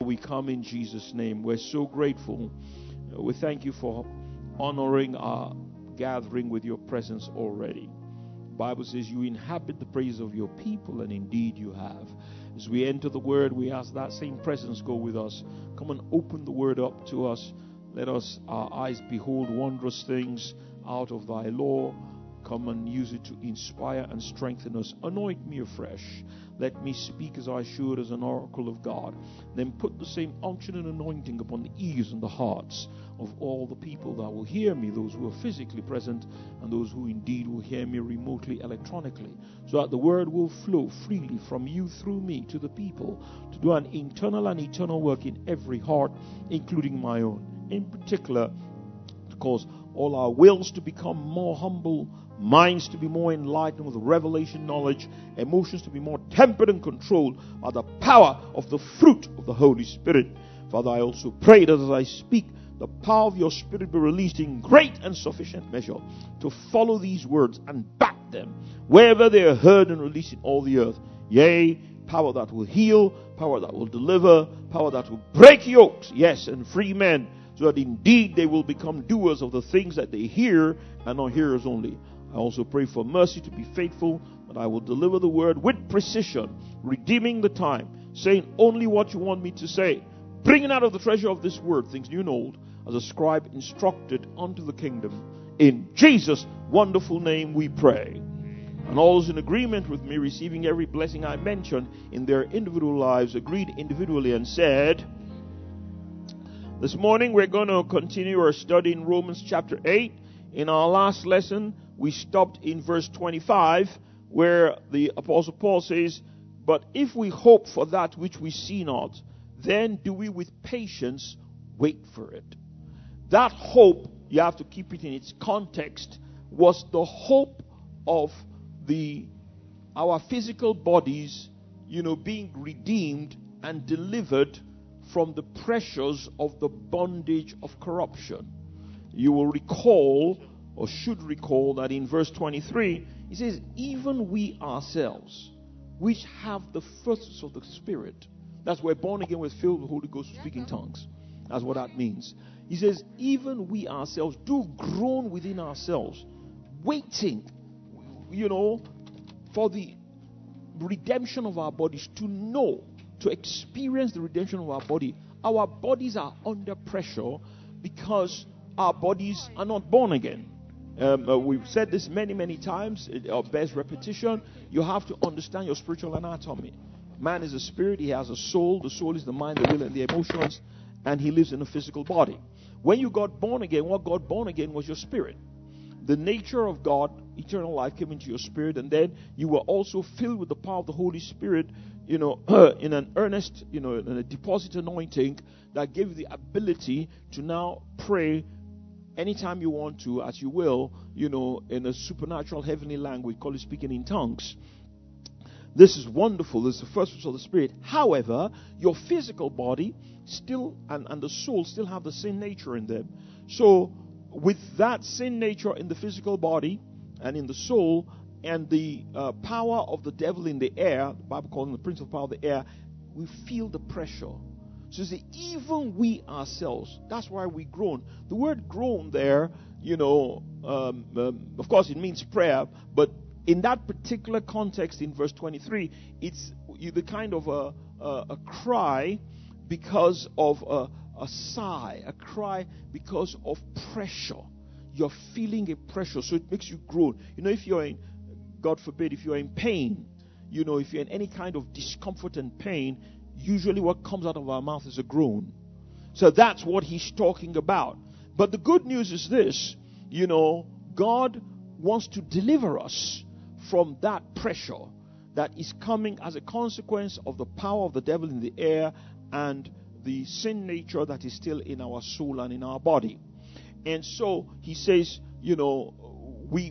We come in Jesus' name. We're so grateful. We thank you for honoring our gathering with your presence already. The Bible says you inhabit the praise of your people, and indeed you have. As we enter the word, we ask that same presence go with us. Come and open the word up to us. Let us, our eyes behold wondrous things out of thy law. Come and use it to inspire and strengthen us. Anoint me afresh. Let me speak as I should, as an oracle of God. Then put the same unction and anointing upon the ears and the hearts of all the people that will hear me, those who are physically present and those who indeed will hear me remotely, electronically, so that the word will flow freely from you through me to the people to do an internal and eternal work in every heart, including my own. In particular, to cause all our wills to become more humble, minds to be more enlightened with revelation knowledge, emotions to be more tempered and controlled by the power of the fruit of the Holy Spirit. Father, I also pray that as I speak, the power of your Spirit be released in great and sufficient measure to follow these words and back them wherever they are heard and released in all the earth. Yea, power that will heal, power that will deliver, power that will break yokes, yes, and free men, so that indeed they will become doers of the things that they hear and not hearers only. I also pray for mercy to be faithful, that I will deliver the word with precision, redeeming the time, saying only what you want me to say, bringing out of the treasure of this word things new and old, as a scribe instructed unto the kingdom. In Jesus' wonderful name we pray. And all those in agreement with me, receiving every blessing I mentioned in their individual lives, agreed individually and said, this morning we're going to continue our study in Romans chapter 8. In our last lesson, we stopped in verse 25, where the Apostle Paul says, but if we hope for that which we see not, then do we with patience wait for it. That hope, you have to keep it in its context, was the hope of our physical bodies, being redeemed and delivered from the pressures of the bondage of corruption. You will recall, or should recall, that in verse 23, he says, even we ourselves, which have the fruits of the Spirit. That's where born again was filled with the Holy Ghost, speaking tongues. That's what that means. He says, even we ourselves do groan within ourselves, waiting, for the redemption of our bodies, to experience the redemption of our body. Our bodies are under pressure because our bodies are not born again. We've said this many, many times. It bears repetition. You have to understand your spiritual anatomy. Man is a spirit. He has a soul. The soul is the mind, the will, and the emotions. And he lives in a physical body. When you got born again, what got born again was your spirit. The nature of God, eternal life, came into your spirit. And then you were also filled with the power of the Holy Spirit, in an earnest, in a deposit anointing that gave you the ability to now pray anytime you want to, as you will, in a supernatural heavenly language, call it speaking in tongues. This is wonderful. This is the first fruits of the Spirit. However, your physical body still and the soul still have the sin nature in them. So with that sin nature in the physical body and in the soul, and the power of the devil in the air, the Bible calls him the prince of power of the air, we feel the pressure. So see, even we ourselves, that's why we groan. The word groan there, of course it means prayer, but in that particular context in verse 23, it's the kind of a cry because of a sigh, a cry because of pressure. You're feeling a pressure, so it makes you groan. If you're in, God forbid, if you're in pain, if you're in any kind of discomfort and pain, usually what comes out of our mouth is a groan. So that's what he's talking about. But the good news is this, God wants to deliver us from that pressure that is coming as a consequence of the power of the devil in the air and the sin nature that is still in our soul and in our body. And so he says, we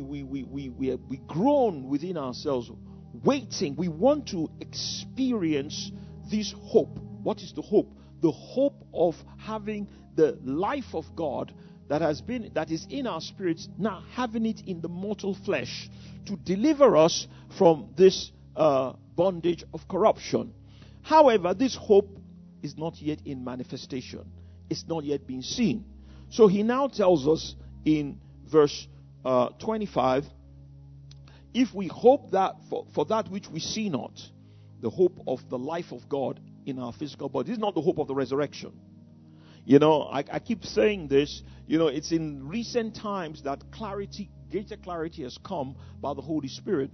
groan within ourselves, waiting. We want to experience this hope. What is the hope? The hope of having the life of God that is in our spirits, now having it in the mortal flesh to deliver us from this bondage of corruption. However, this hope is not yet in manifestation. It's not yet been seen. So he now tells us in verse 25, if we hope that for that which we see not, the hope of the life of God in our physical body. This is not the hope of the resurrection. I keep saying this. It's in recent times that greater clarity has come by the Holy Spirit.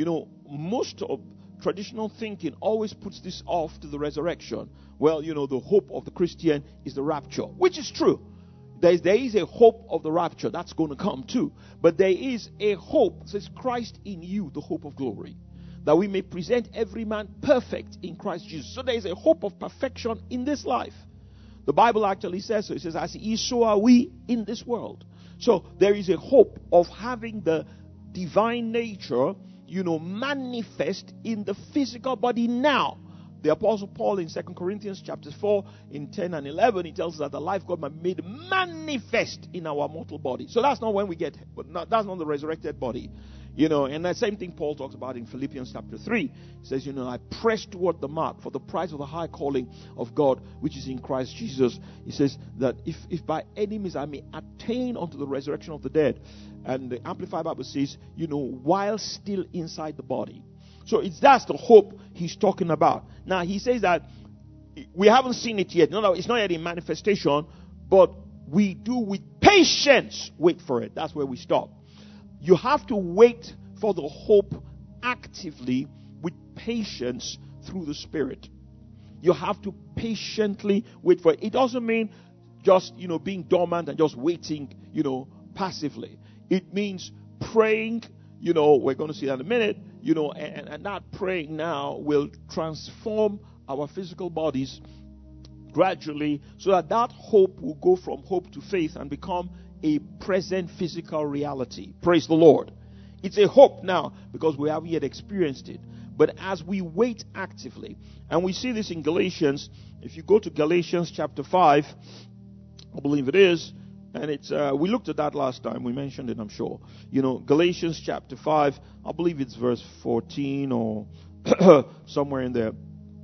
Most of traditional thinking always puts this off to the resurrection. Well, the hope of the Christian is the rapture, which is true. There is a hope of the rapture that's going to come too. But there is a hope, says Christ in you, the hope of glory, that we may present every man perfect in Christ Jesus. So there is a hope of perfection in this life. The Bible actually says so. It says, as he is, so are we in this world. So there is a hope of having the divine nature, manifest in the physical body now. The Apostle Paul in 2 Corinthians chapter 4, in 10 and 11, he tells us that the life of God might be made manifest in our mortal body. So that's not when we that's not the resurrected body. And that same thing Paul talks about in Philippians chapter 3. He says, I press toward the mark for the prize of the high calling of God, which is in Christ Jesus. He says that if by any means I may attain unto the resurrection of the dead. And the Amplified Bible says, while still inside the body. So that's the hope he's talking about. Now, he says that we haven't seen it yet. No, it's not yet in manifestation, but we do with patience wait for it. That's where we stop. You have to wait for the hope actively with patience through the Spirit. You have to patiently wait for it. It doesn't mean just, being dormant and just waiting, passively. It means praying, we're going to see that in a minute, and that praying now will transform our physical bodies gradually so that hope will go from hope to faith and become a present physical reality. Praise the Lord. It's a hope now because we haven't yet experienced it. But as we wait actively, and we see this in Galatians, if you go to Galatians chapter 5, I believe it is, and it's we looked at that last time. We mentioned it, I'm sure. Galatians chapter 5, I believe it's verse 14 or somewhere in there.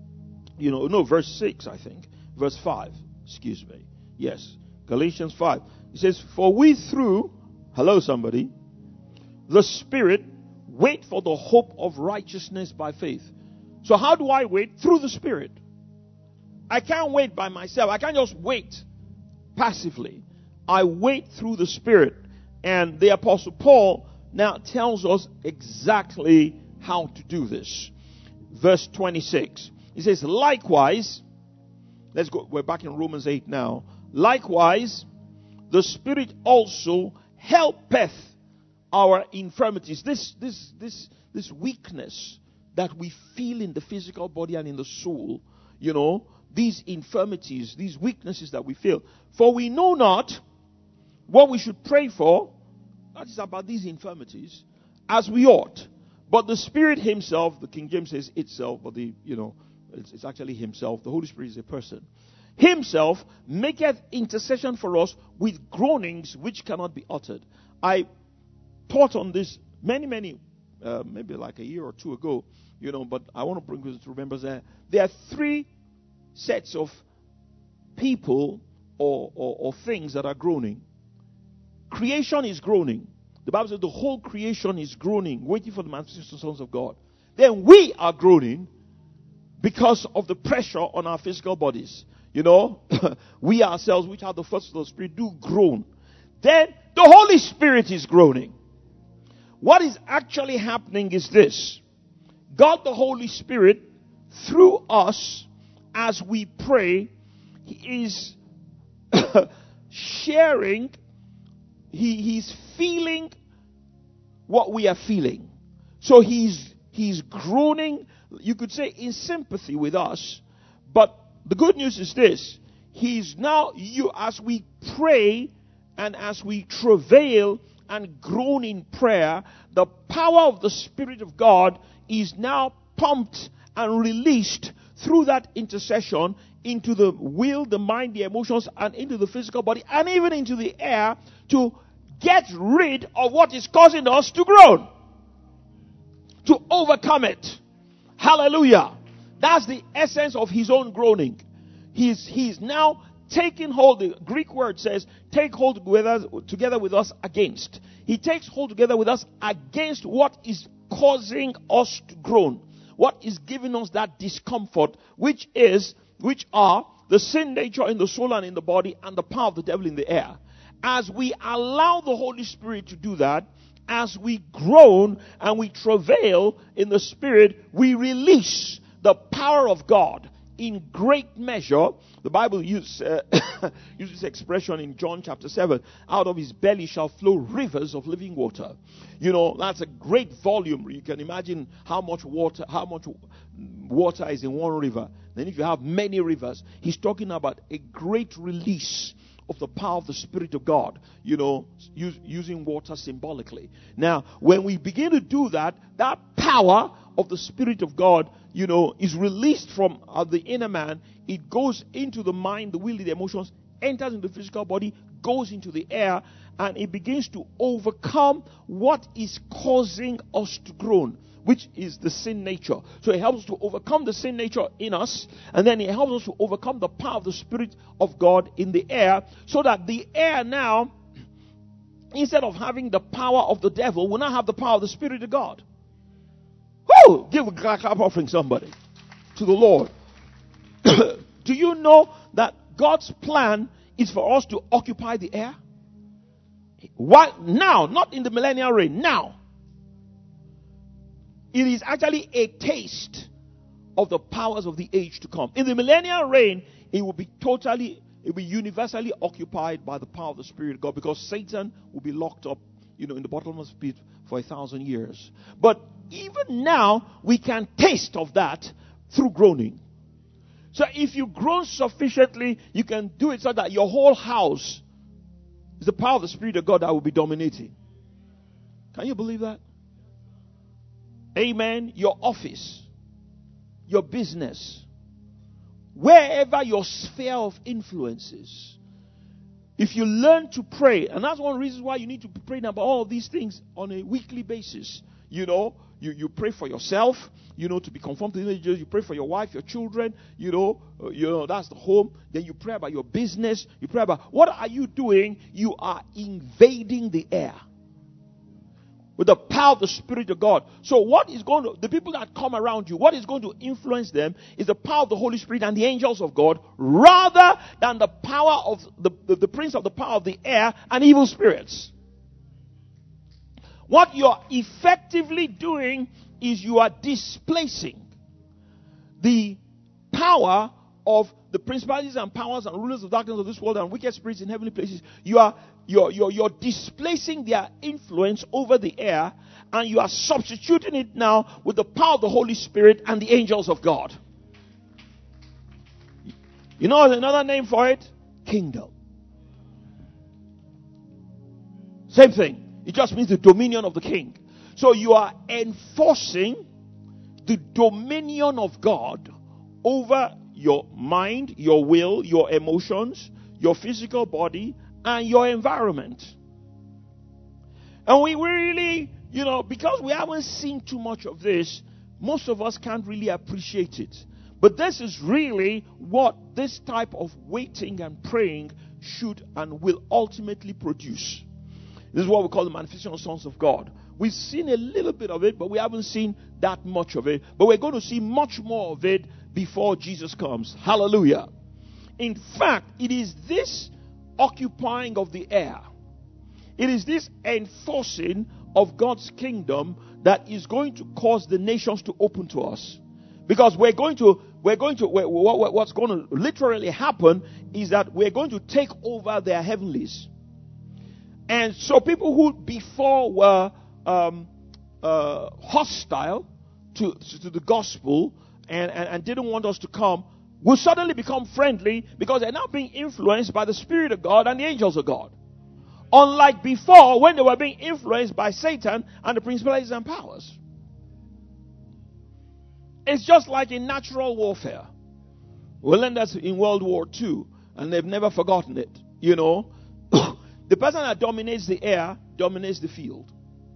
Verse 6, I think. Verse 5, excuse me. Yes, Galatians 5. It says, for we through, hello somebody, the Spirit wait for the hope of righteousness by faith. So how do I wait? Through the Spirit. I can't wait by myself. I can't just wait passively. I wait through the Spirit. And the Apostle Paul now tells us exactly how to do this. Verse 26. He says, likewise, let's go, we're back in Romans 8 now. Likewise, the Spirit also helpeth our infirmities. This weakness that we feel in the physical body and in the soul, these infirmities, these weaknesses that we feel. For we know not what we should pray for, that is about these infirmities, as we ought. But the Spirit himself, the King James says itself, but it's actually himself. The Holy Spirit is a person. Himself maketh intercession for us with groanings which cannot be uttered. I taught on this many, maybe like a year or two ago, but I want to bring you to remember that there are three sets of people or things that are groaning. Creation is groaning. The Bible says the whole creation is groaning, waiting for the manifestation of the sons of God. Then we are groaning because of the pressure on our physical bodies. We ourselves, which are the first of the Spirit, do groan. Then the Holy Spirit is groaning. What is actually happening is this. God the Holy Spirit, through us, as we pray, He is sharing, He's feeling what we are feeling. So He's groaning, you could say, in sympathy with us. But the good news is this. He's now, as we pray and as we travail and groan in prayer, the power of the Spirit of God is now pumped and released through that intercession into the will, the mind, the emotions, and into the physical body, and even into the air to get rid of what is causing us to groan. To overcome it. Hallelujah. That's the essence of his own groaning. He's now taking hold. The Greek word says, take hold together with us against. He takes hold together with us against what is causing us to groan. What is giving us that discomfort, which are the sin nature in the soul and in the body, and the power of the devil in the air. As we allow the Holy Spirit to do that, as we groan and we travail in the Spirit, we release the power of God in great measure. The Bible uses this expression in John chapter 7. Out of his belly shall flow rivers of living water. You know, that's a great volume. You can imagine how much water is in one river. Then if you have many rivers, he's talking about a great release of the power of the Spirit of God, you know, using water symbolically. Now, when we begin to do that, that power of the Spirit of God, you know, is released from the inner man. It goes into the mind, the will, the emotions, enters into the physical body, goes into the air, and it begins to overcome what is causing us to groan, which is the sin nature. So it helps us to overcome the sin nature in us, and then it helps us to overcome the power of the Spirit of God in the air, so that the air now, instead of having the power of the devil, will now have the power of the Spirit of God. Woo! Give a clap offering, somebody, to the Lord. Do you know that God's plan is for us to occupy the air? Why now? Not in the millennial reign. Now. It is actually a taste of the powers of the age to come. In the millennial reign, it will be universally occupied by the power of the Spirit of God, because Satan will be locked up, you know, in the bottomless pit for 1,000 years. But even now, we can taste of that through groaning. So if you groan sufficiently, you can do it so that your whole house is the power of the Spirit of God that will be dominating. Can you believe that? Amen. Your office, your business, wherever your sphere of influence is. If you learn to pray, and that's one of the reasons why you need to be praying about all of these things on a weekly basis. You know, you pray for yourself, you know, to be conformed to the image of Jesus. You pray for your wife, your children, you know, that's the home. Then you pray about your business. You pray about, what are you doing? You are invading the air with the power of the Spirit of God. So the people that come around you, what is going to influence them is the power of the Holy Spirit and the angels of God, rather than the power of the prince of the power of the air and evil spirits. What you're effectively doing is you are displacing the power of the principalities and powers and rulers of darkness of this world and wicked spirits in heavenly places. You're displacing their influence over the air, and you are substituting it now with the power of the Holy Spirit and the angels of God. You know another name for it? Kingdom. Same thing. It just means the dominion of the king. So you are enforcing the dominion of God over your mind, your will, your emotions, your physical body, and your environment. And we really, you know, because we haven't seen too much of this, most of us can't really appreciate it. But this is really what this type of waiting and praying should and will ultimately produce. This is what we call the manifestation of sons of God. We've seen a little bit of it, but we haven't seen that much of it. But we're going to see much more of it before Jesus comes. Hallelujah. In fact, it is this occupying of the air, it is this enforcing of God's kingdom that is going to cause the nations to open to us. Because what's going to literally happen is that we're going to take over their heavenlies. And so people who before were hostile to the gospel and didn't want us to come will suddenly become friendly, because they're now being influenced by the Spirit of God and the angels of God. Unlike before, when they were being influenced by Satan and the principalities and powers. It's just like in natural warfare. We learned that in World War II, and they've never forgotten it. You know, the person that dominates the air dominates the field.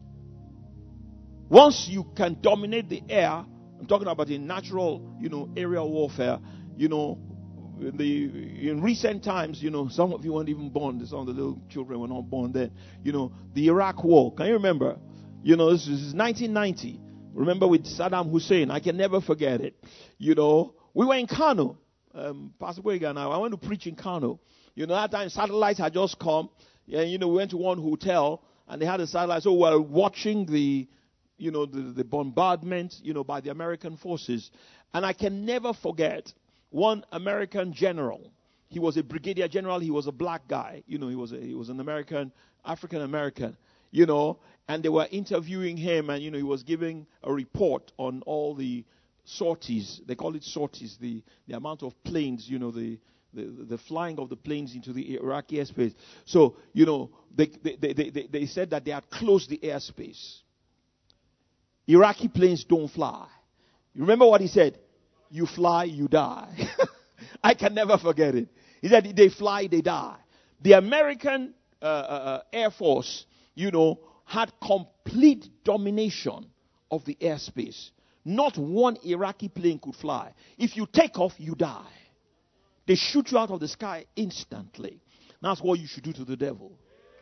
Once you can dominate the air, I'm talking about in natural, aerial warfare, in recent times, some of you weren't even born. Some of the little children were not born then. The Iraq War. Can you remember? This is 1990. Remember with Saddam Hussein? I can never forget it. We were in Kano. Pastor Boyga and I went to preach in Kano. That time satellites had just come. Yeah, we went to one hotel and they had a satellite. So we were watching the bombardment, by the American forces. And I can never forget one American general. He was a brigadier general. He was a black guy. He was an American, African American, and they were interviewing him, and, he was giving a report on all the sorties. They call it sorties, the amount of planes, the flying of the planes into the Iraqi airspace. So, they said that they had closed the airspace. Iraqi planes don't fly. You remember what he said? You fly, you die. I can never forget it. He said they fly, they die. The American Air Force, had complete domination of the airspace. Not one Iraqi plane could fly. If you take off, you die. They shoot you out of the sky instantly. That's what you should do to the devil.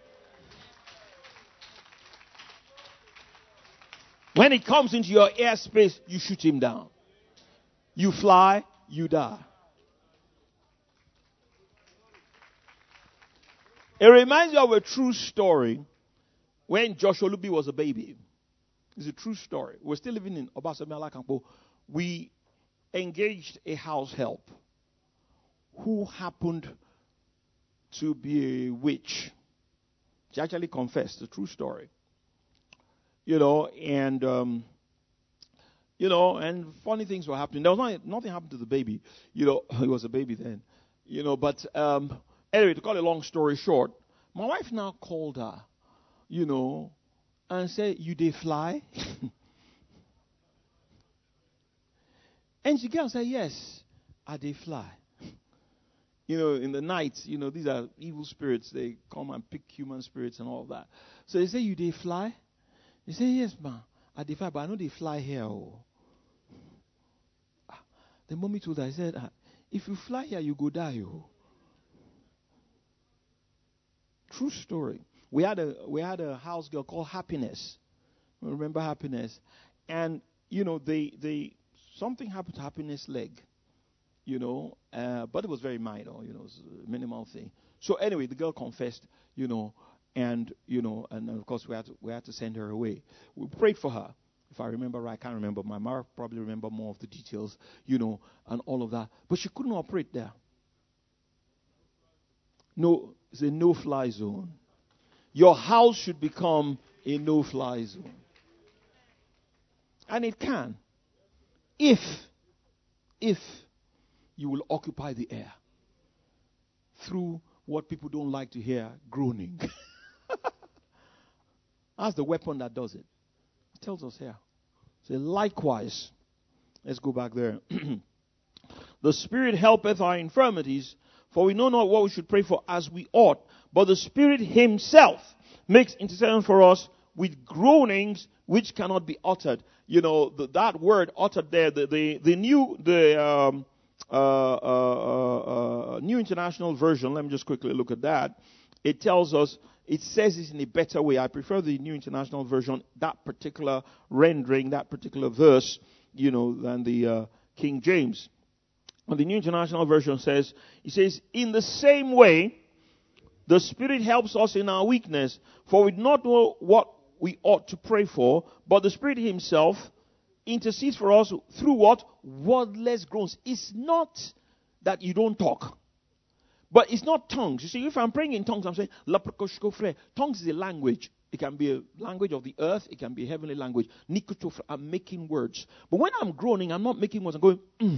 When it comes into your airspace, you shoot him down. You fly, you die. It reminds me of a true story when Joshua Luby was a baby. It's a true story. We're still living in Obasemi Alakampo. We engaged a house help who happened to be a witch. She actually confessed. It's a true story. And funny things were happening. There was nothing happened to the baby. He was a baby then. But anyway, to cut a long story short, my wife now called her, and said, "You dey fly?" And she came and said, "Yes, I dey fly." In the night, these are evil spirits. They come and pick human spirits and all that. So they say, "You dey fly?" He said, "Yes, ma, I dey fly, but I know they fly here." Oh. The mommy told her, I said, "If you fly here, you go die." Oh. True story. We had a house girl called Happiness. Remember Happiness? And they something happened to Happiness' leg. But it was very minor. It was a minimal thing. So anyway, the girl confessed. And of course we had to send her away. We prayed for her. If I remember right, I can't remember. My mother probably remember more of the details, and all of that. But she couldn't operate there. No, it's a no-fly zone. Your house should become a no-fly zone. And it can. If you will occupy the air through what people don't like to hear, groaning. That's the weapon that does it. It tells us here. Say, likewise, let's go back there. The Spirit helpeth our infirmities, for we know not what we should pray for as we ought. But the Spirit Himself makes intercession for us with groanings which cannot be uttered. That word uttered there, the New International Version. Let me just quickly look at that. It tells us. It says it in a better way. I prefer the New International Version, that particular rendering, that particular verse, than the King James. And the New International Version says, in the same way, the Spirit helps us in our weakness, for we do not know what we ought to pray for, but the Spirit Himself intercedes for us through what? Wordless groans. It's not that you don't talk. But it's not tongues. You see, if I'm praying in tongues, I'm saying, tongues is a language. It can be a language of the earth. It can be a heavenly language. I'm making words. But when I'm groaning, I'm not making words. I'm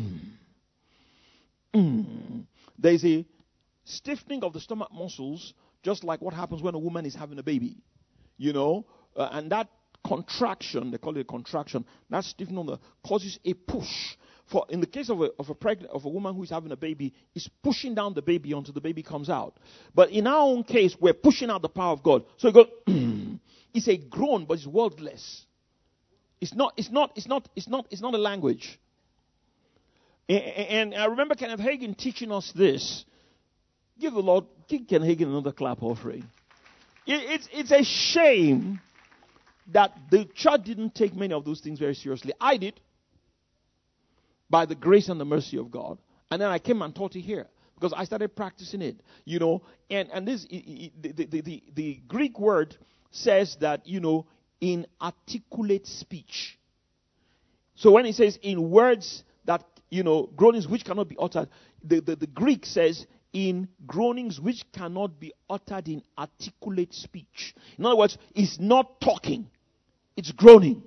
going, There's a stiffening of the stomach muscles, just like what happens when a woman is having a baby. And that contraction, they call it a contraction, that stiffening causes a push. For in the case of a woman who is having a baby, it's pushing down the baby until the baby comes out. But in our own case, we're pushing out the power of God. So it goes, it's a groan, but it's wordless. It's not a language. And I remember Kenneth Hagin teaching us this. Give Kenneth Hagin another clap offering. It's a shame that the church didn't take many of those things very seriously. I did, by the grace and the mercy of God. And then I came and taught it here because I started practicing it, And this, the Greek word says that, in articulate speech. So when it says in words that, groanings which cannot be uttered, the Greek says in groanings which cannot be uttered in articulate speech. In other words, it's not talking, it's groaning.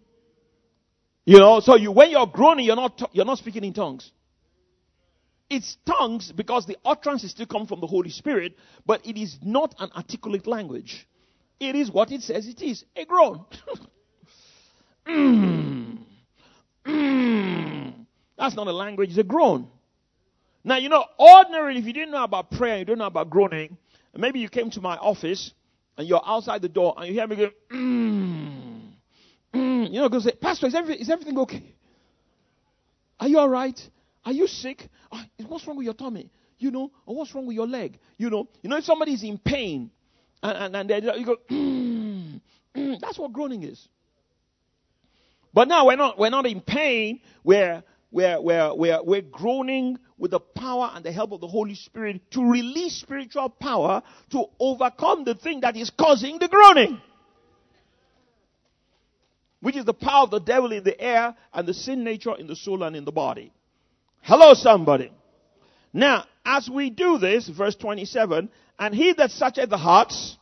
So when you're groaning, you're not speaking in tongues. It's tongues because the utterance is still coming from the Holy Spirit, but it is not an articulate language. It is what it says it is, a groan. That's not a language, it's a groan. Now, ordinarily, if you didn't know about prayer, you don't know about groaning, maybe you came to my office and you're outside the door and you hear me go, go say, Pastor, is everything okay? Are you all right? Are you sick? What's wrong with your tummy? Or what's wrong with your leg? If somebody is in pain and you go, that's what groaning is. But now we're not in pain. We're groaning with the power and the help of the Holy Spirit to release spiritual power to overcome the thing that is causing the groaning, which is the power of the devil in the air and the sin nature in the soul and in the body. Hello, somebody. Now, as we do this, verse 27, and he that searcheth the hearts.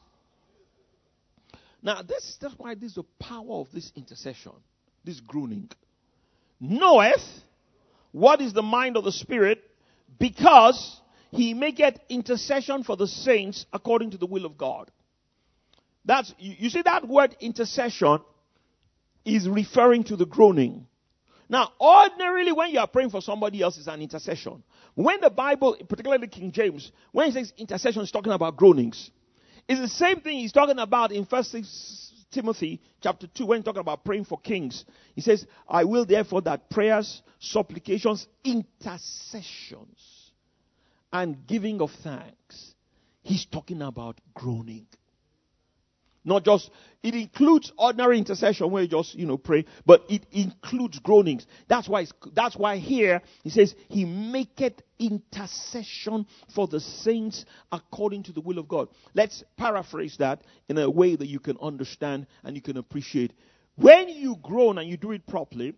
Now, that's why this is the power of this intercession, this groaning. Knoweth what is the mind of the Spirit, because he maketh intercession for the saints according to the will of God. That's, you see that word intercession is referring to the groaning. Now, ordinarily, when you are praying for somebody else, it's an intercession. When the Bible, particularly King James, when he says intercession, is talking about groanings. It's the same thing he's talking about in 1 Timothy chapter 2, when he's talking about praying for kings. He says, I will therefore that prayers, supplications, intercessions, and giving of thanks. He's talking about groaning. Not just, it includes ordinary intercession where you just, pray, but it includes groanings. That's why here he says, he maketh intercession for the saints according to the will of God. Let's paraphrase that in a way that you can understand and you can appreciate. When you groan and you do it properly,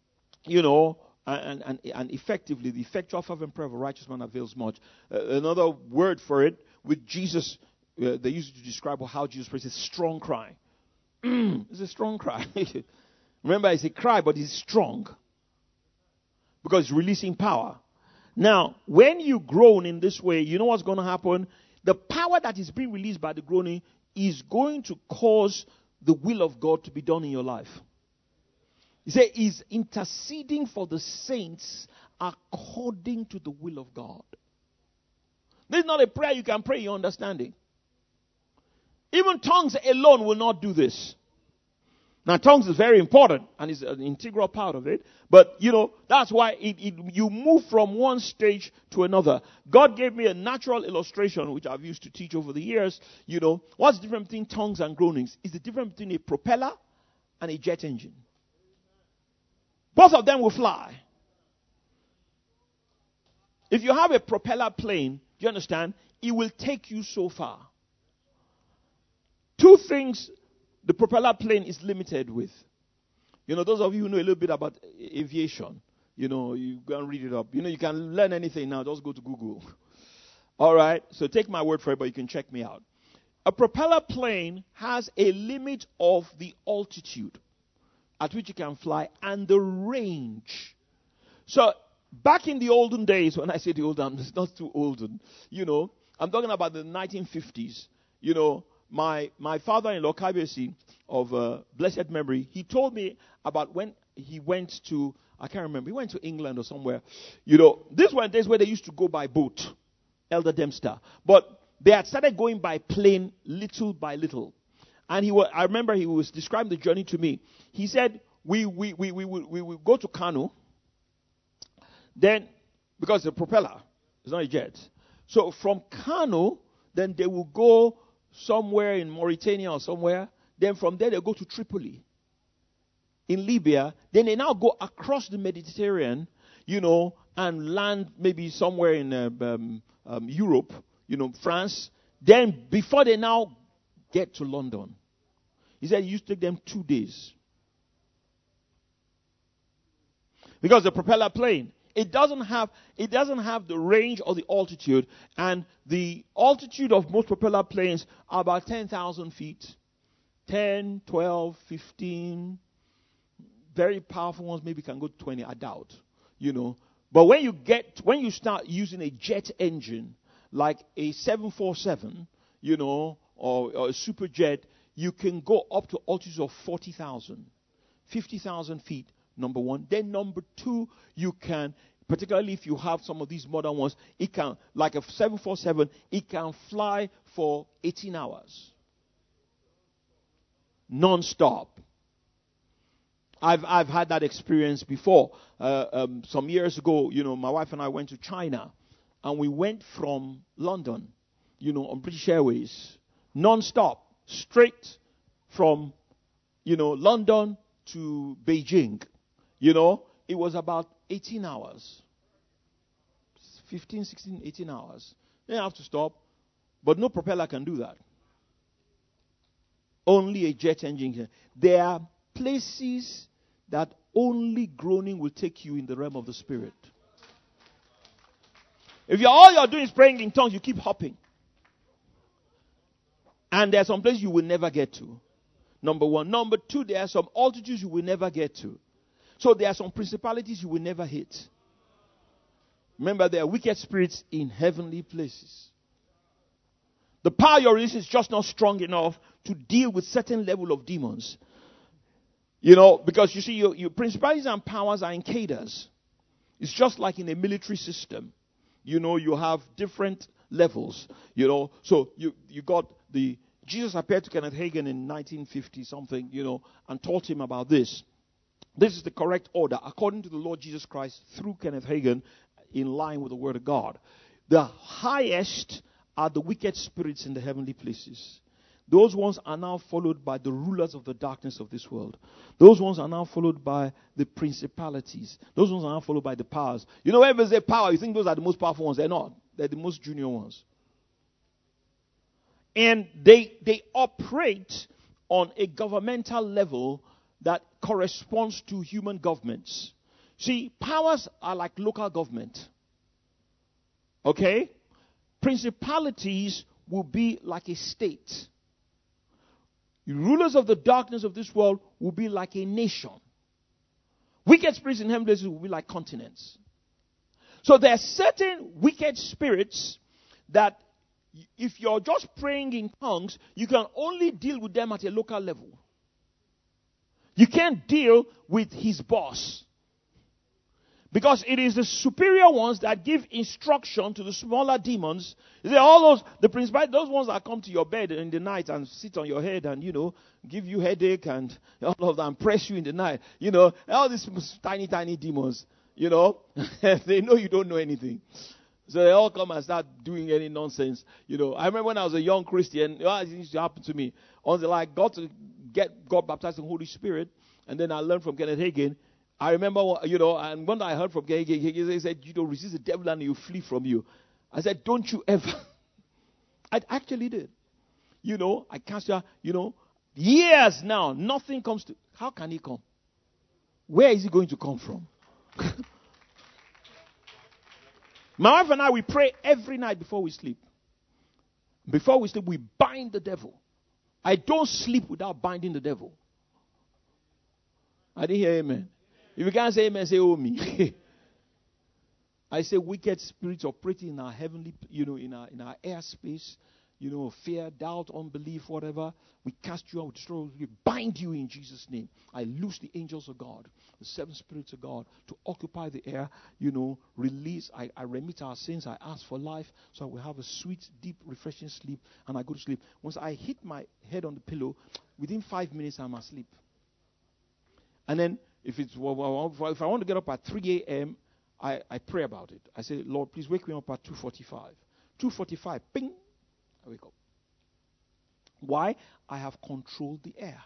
and effectively, the effectual fervent prayer of a righteous man avails much. Another word for it, with Jesus, they used to describe how Jesus prays, a strong cry. It's a strong cry. Remember, it's a cry, but it's strong. Because it's releasing power. Now, when you groan in this way, you know what's going to happen? The power that is being released by the groaning is going to cause the will of God to be done in your life. He said, he's interceding for the saints according to the will of God. This is not a prayer you can pray in your understanding. Even tongues alone will not do this. Now, tongues is very important and is an integral part of it. But, that's why you move from one stage to another. God gave me a natural illustration, which I've used to teach over the years. What's the difference between tongues and groanings? It's the difference between a propeller and a jet engine. Both of them will fly. If you have a propeller plane, do you understand? It will take you so far. Two things the propeller plane is limited with. Those of you who know a little bit about aviation, you go and read it up. You can learn anything now. Just go to Google. All right? So take my word for it, but you can check me out. A propeller plane has a limit of the altitude at which you can fly and the range. So back in the olden days, when I say the olden, it's not too olden. I'm talking about the 1950s. My father-in-law, Kabesi, of blessed memory, he told me about when he went to, I can't remember, he went to England or somewhere. These were days where they used to go by boat, Elder Dempster. But they had started going by plane little by little. And I remember he was describing the journey to me. He said, we would go to Kano. Then, because the propeller, it's not a jet. So from Kano, then they will go somewhere in Mauritania or somewhere. Then from there, they go to Tripoli in Libya. Then they now go across the Mediterranean, and land maybe somewhere in Europe, France. Then before they now get to London, he said it used to take them 2 days. Because the propeller plane, it doesn't have the range or the altitude, and the altitude of most propeller planes are about 10,000 feet. 10, 12, 15. Very powerful ones maybe can go to 20, I doubt. But when you start using a jet engine like a 747, or a super jet, you can go up to altitudes of 40,000, 50,000 feet, number one. Then number two, you can, particularly if you have some of these modern ones, it can, like a 747, it can fly for 18 hours. Non-stop. I've had that experience before. Some years ago, my wife and I went to China, and we went from London, on British Airways, non-stop, straight from, London to Beijing. It was about 18 hours. 15, 16, 18 hours. Then you have to stop. But no propeller can do that. Only a jet engine can. There are places that only groaning will take you in the realm of the spirit. If all you're doing is praying in tongues, you keep hopping. And there are some places you will never get to. Number one. Number two, there are some altitudes you will never get to. So there are some principalities you will never hit. Remember, there are wicked spirits in heavenly places. The power you're releasing is just not strong enough to deal with certain level of demons. Because you see, your principalities and powers are in cadres. It's just like in a military system. You have different levels. So you got Jesus appeared to Kenneth Hagin in 1950 something, and taught him about this. This is the correct order according to the Lord Jesus Christ through Kenneth Hagin, in line with the Word of God. The highest are the wicked spirits in the heavenly places. Those ones are now followed by the rulers of the darkness of this world. Those ones are now followed by the principalities. Those ones are now followed by the powers. Whenever there's a power, you think those are the most powerful ones. They're not. They're the most junior ones. And they operate on a governmental level that corresponds to human governments. See, powers are like local government. Okay? Principalities will be like a state. The rulers of the darkness of this world will be like a nation. Wicked spirits in heavenly places will be like continents. So there are certain wicked spirits that if you're just praying in tongues, you can only deal with them at a local level. You can't deal with his boss. Because it is the superior ones that give instruction to the smaller demons. You see, all the principalities, those ones that come to your bed in the night and sit on your head and, give you headache and all of that and press you in the night. All these tiny, tiny demons, they know you don't know anything. So they all come and start doing any nonsense. I remember when I was a young Christian, it used to happen to me. Until I got baptized in the Holy Spirit, and then I learned from Kenneth Hagin. I remember, and when I heard from Kenneth Hagin, he said, resist the devil and he'll flee from you. I said, don't you ever. I actually did. I cast you, years now, nothing comes to, how can he come? Where is he going to come from? My wife and I, we pray every night before we sleep. Before we sleep, we bind the devil. I don't sleep without binding the devil. I didn't hear amen. If you can't say amen, say oh me. I say wicked spirits operating in our heavenly, in our airspace, fear, doubt, unbelief, whatever. We cast you out, we bind you in Jesus' name. I loose the angels of God, the seven spirits of God, to occupy the air, release. I remit our sins. I ask for life, so I will have a sweet, deep, refreshing sleep, and I go to sleep. Once I hit my head on the pillow, within 5 minutes I'm asleep. And then if I want to get up at 3 a.m., I pray about it. I say, Lord, please wake me up at 2:45. 2:45, ping, I wake up. Why? I have controlled the air.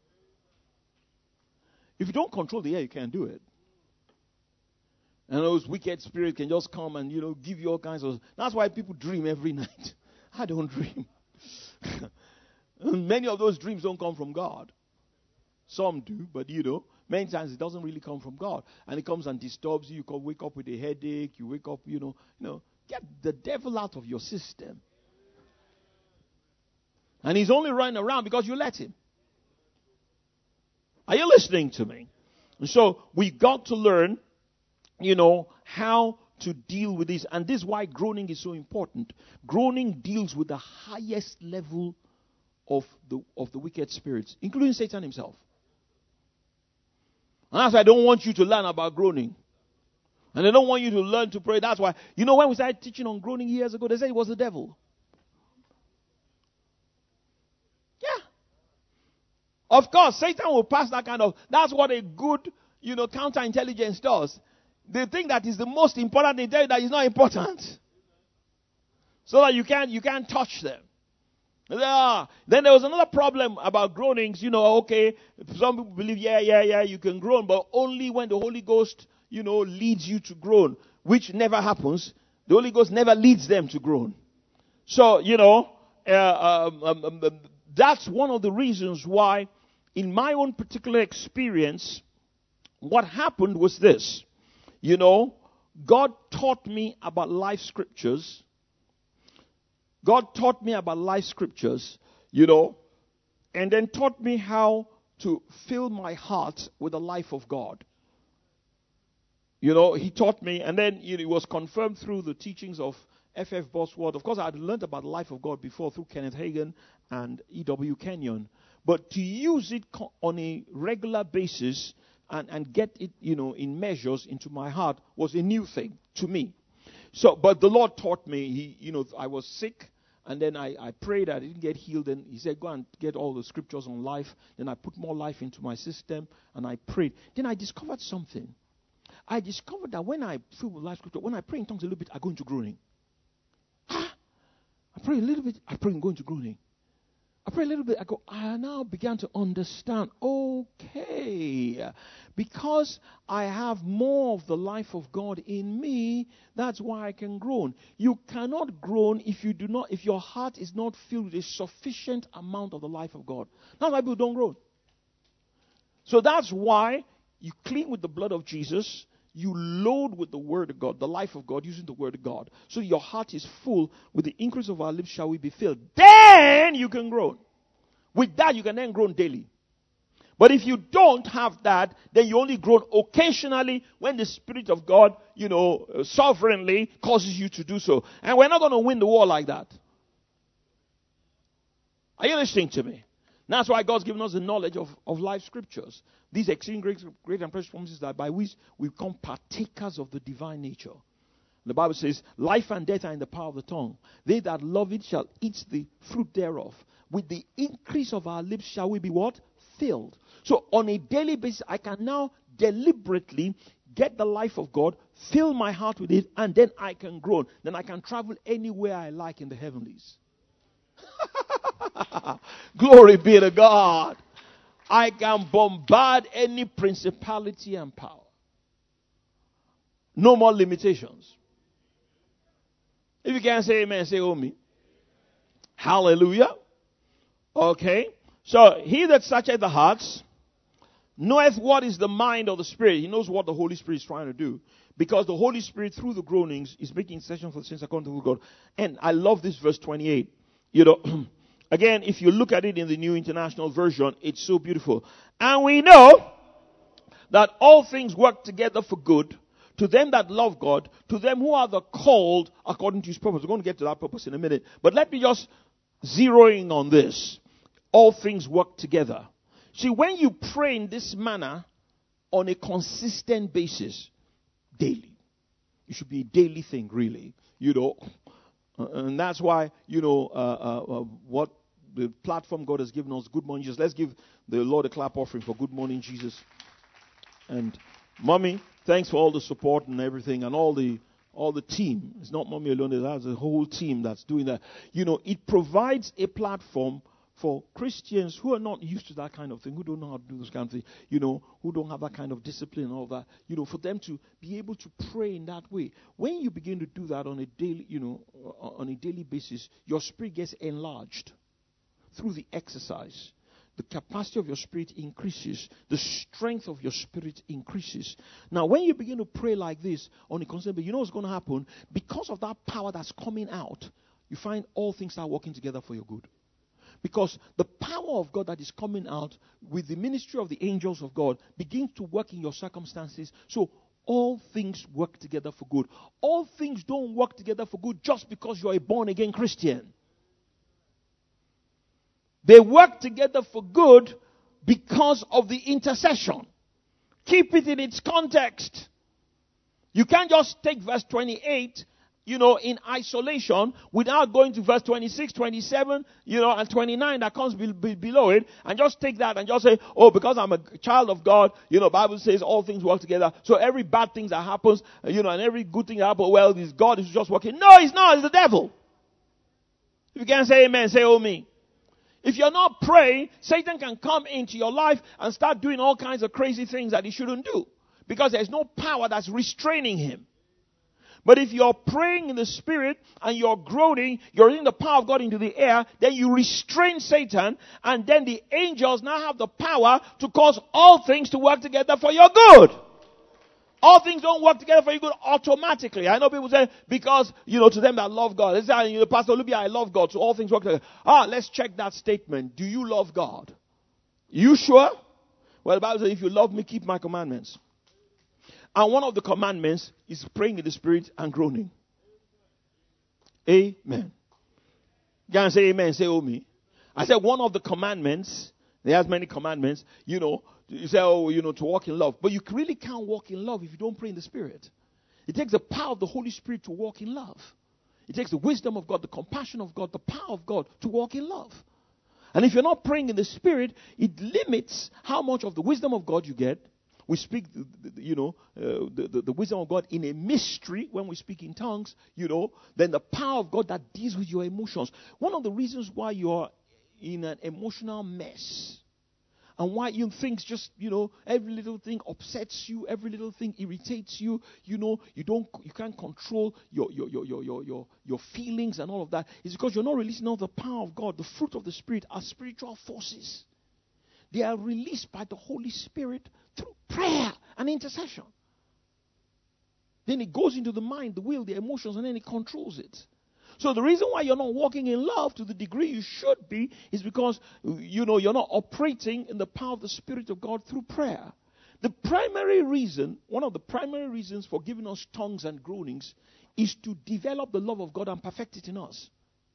If you don't control the air, you can't do it. And those wicked spirits can just come and, give you all kinds of... That's why people dream every night. I don't dream. Many of those dreams don't come from God. Some do, but many times it doesn't really come from God. And it comes and disturbs you. You can wake up with a headache. You wake up, get the devil out of your system. And he's only running around because you let him. Are you listening to me? And so we got to learn, how to deal with this. And this is why groaning is so important. Groaning deals with the highest level of the wicked spirits, including Satan himself. And that's why I don't want you to learn about groaning. And I don't want you to learn to pray. That's why, when we started teaching on groaning years ago, they said it was the devil. Yeah. Of course, Satan will pass that kind of, that's what a good, counterintelligence does. They think that is the most important. They tell you that it's not important. So that you can't touch them. Then there was another problem about groanings. Okay, some people believe, you can groan, but only when the Holy Ghost, leads you to groan, which never happens. The Holy Ghost never leads them to groan. So, that's one of the reasons why, in my own particular experience, what happened was this. God taught me about life scriptures. God taught me about life scriptures, and then taught me how to fill my heart with the life of God. He taught me, and then it was confirmed through the teachings of F.F. Bosworth. Of course, I had learned about the life of God before through Kenneth Hagin and E.W. Kenyon. But to use it on a regular basis and get it, in measures into my heart was a new thing to me. So, but the Lord taught me, I was sick, and then I prayed, I didn't get healed, and he said, go and get all the scriptures on life. Then I put more life into my system, and I prayed. Then I discovered something. I discovered that when I feel with life scripture, when I pray in tongues a little bit, I go into groaning. I pray a little bit, I pray and go into groaning. I pray a little bit, I now began to understand, okay, because I have more of the life of God in me, that's why I can groan. You cannot groan if your heart is not filled with a sufficient amount of the life of God. That's why people don't groan. So that's why you clean with the blood of Jesus, you load with the word of God, the life of God, using the word of God. So your heart is full. With the increase of our lips shall we be filled. Then you can groan. With that, you can then groan daily. But if you don't have that, then you only groan occasionally when the Spirit of God, sovereignly causes you to do so. And we're not going to win the war like that. Are you listening to me? That's why God's given us the knowledge of life scriptures. These exceeding great and precious promises that by which we become partakers of the divine nature. The Bible says, life and death are in the power of the tongue. They that love it shall eat the fruit thereof. With the increase of our lips shall we be what? Filled. So on a daily basis, I can now deliberately get the life of God, fill my heart with it, and then I can groan. Then I can travel anywhere I like in the heavenlies. Glory be to God. I can bombard any principality and power. No more limitations. If you can't say amen, say oh me. Hallelujah. Okay. So he that searcheth the hearts knoweth what is the mind of the Spirit. He knows what the Holy Spirit is trying to do. Because the Holy Spirit, through the groanings, is making intercession for the saints according to the will of God. And I love this verse 28. Again, if you look at it in the New International Version, it's so beautiful. And we know that all things work together for good to them that love God, to them who are the called according to his purpose. We're going to get to that purpose in a minute. But let me just zero in on this. All things work together. See, when you pray in this manner on a consistent basis, daily, it should be a daily thing, really. And that's why, what the platform God has given us, Good Morning Jesus. Let's give the Lord a clap offering for Good Morning Jesus. And Mommy, Thanks for all the support and everything and all the team. It's not mommy alone. There's a whole team that's doing that. It provides a platform for Christians who are not used to that kind of thing, who don't know how to do this kind of thing, who don't have that kind of discipline and all that, for them to be able to pray in that way. When you begin to do that on a daily basis, your spirit gets enlarged through the exercise. The capacity of your spirit increases. The strength of your spirit increases. Now, when you begin to pray like this on a constant basis, you know what's going to happen? Because of that power that's coming out, you find all things are working together for your good. Because the power of God that is coming out with the ministry of the angels of God begins to work in your circumstances. So all things work together for good. All things don't work together for good just because you're a born-again Christian. They work together for good because of the intercession. Keep it in its context. You can't just take verse 28 in isolation without going to verse 26, 27, and 29 that comes below it, and just take that and just say, oh, because I'm a child of God, Bible says all things work together. So every bad thing that happens, and every good thing that happens, well, this God is just working. No, he's not. It's the devil. If you can't say amen, say oh me. If you're not praying, Satan can come into your life and start doing all kinds of crazy things that he shouldn't do, because there's no power that's restraining him. But if you're praying in the spirit and you're groaning, you're in the power of God into the air, then you restrain Satan, and then the angels now have the power to cause all things to work together for your good. All things don't work together for your good automatically. I know people say, because, to them that love God. They say, Pastor Olubia, I love God, so all things work together. Let's check that statement. Do you love God? You sure? Well, the Bible says, if you love me, keep my commandments. And one of the commandments is praying in the spirit and groaning. Amen. You can say amen, say oh me. I said one of the commandments, there's many commandments, you say, to walk in love. But you really can't walk in love if you don't pray in the spirit. It takes the power of the Holy Spirit to walk in love. It takes the wisdom of God, the compassion of God, the power of God to walk in love. And if you're not praying in the spirit, it limits how much of the wisdom of God you get. We speak, the wisdom of God in a mystery when we speak in tongues, then the power of God that deals with your emotions. One of the reasons why you're in an emotional mess and why you think just, every little thing upsets you, every little thing irritates you, you can't control your feelings and all of that, is because you're not releasing all the power of God. The fruit of the Spirit are spiritual forces. They are released by the Holy Spirit through prayer and intercession. Then it goes into the mind, the will, the emotions, and then it controls it. So the reason why you're not walking in love to the degree you should be is because, you're not operating in the power of the Spirit of God through prayer. The primary reason, one of the primary reasons for giving us tongues and groanings is to develop the love of God and perfect it in us.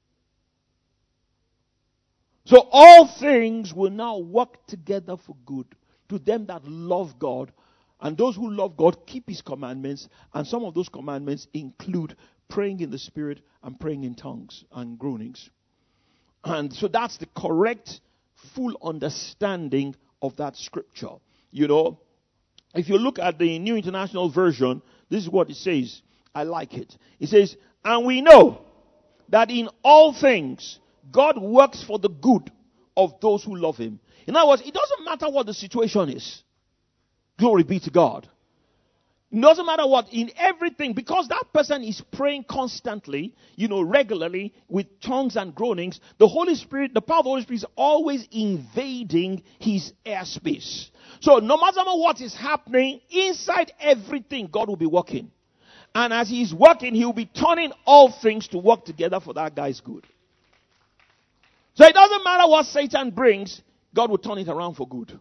So all things will now work together for good to them that love God. And those who love God keep His commandments. And some of those commandments include praying in the Spirit and praying in tongues and groanings. And so that's the correct, full understanding of that scripture. If you look at the New International Version, this is what it says. I like it. It says, and we know that in all things God works for the good of those who love Him. In other words, it doesn't matter what the situation is. Glory be to God. It doesn't matter what, in everything, because that person is praying constantly, regularly with tongues and groanings, the Holy Spirit, the power of the Holy Spirit is always invading his airspace. So no matter what is happening, inside everything, God will be working. And as He's working, He will be turning all things to work together for that guy's good. So it doesn't matter what Satan brings, God will turn it around for good.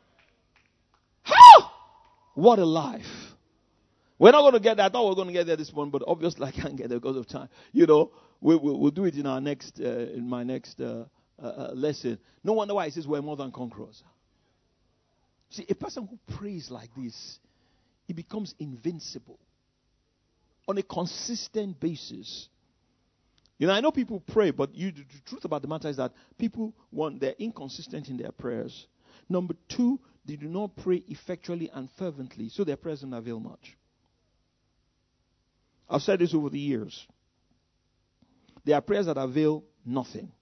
How? What a life. We're not going to get there. I thought we were going to get there this morning, but obviously I can't get there because of time. We'll do it in our next, in my next lesson. No wonder why it says we're more than conquerors. See, a person who prays like this, he becomes invincible on a consistent basis. I know people pray, but the truth about the matter is that people, one, they're inconsistent in their prayers. Number two, they do not pray effectually and fervently, so their prayers don't avail much. I've said this over the years. There are prayers that avail nothing.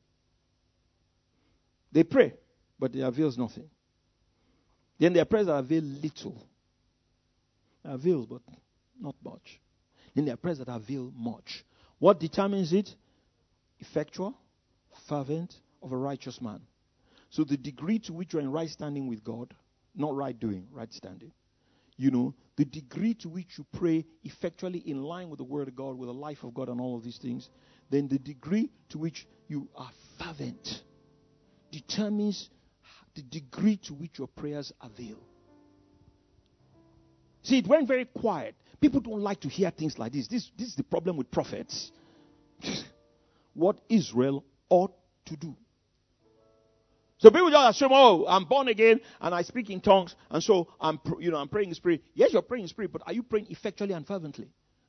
They pray, but it avails nothing. Then there are prayers that avail little. It avails, but not much. Then there are prayers that avail much. What determines it? Effectual, fervent, of a righteous man. So the degree to which you're in right standing with God, not right doing, right standing. The degree to which you pray effectually in line with the Word of God, with the life of God and all of these things, then the degree to which you are fervent determines the degree to which your prayers avail. See, it went very quiet. People don't like to hear things like this. This is the problem with prophets. What Israel ought to do. So people just assume, oh, I'm born again and I speak in tongues, and so I'm praying in spirit. Yes, you're praying in spirit, but are you praying effectually and fervently?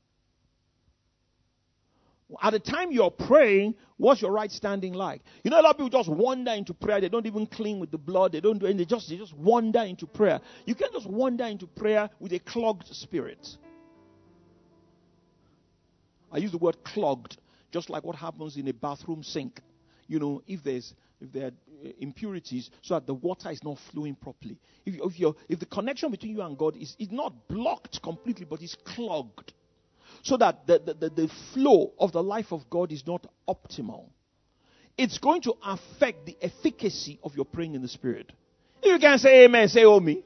At the time you're praying, what's your right standing like? A lot of people just wander into prayer. They don't even clean with the blood. They don't do anything. They just wander into prayer. You can't just wander into prayer with a clogged spirit. I use the word clogged, just like what happens in a bathroom sink. If there are impurities, so that the water is not flowing properly. If the connection between you and God is not blocked completely, but is clogged, so that the flow of the life of God is not optimal, it's going to affect the efficacy of your praying in the Spirit. If you can say amen, say oh me.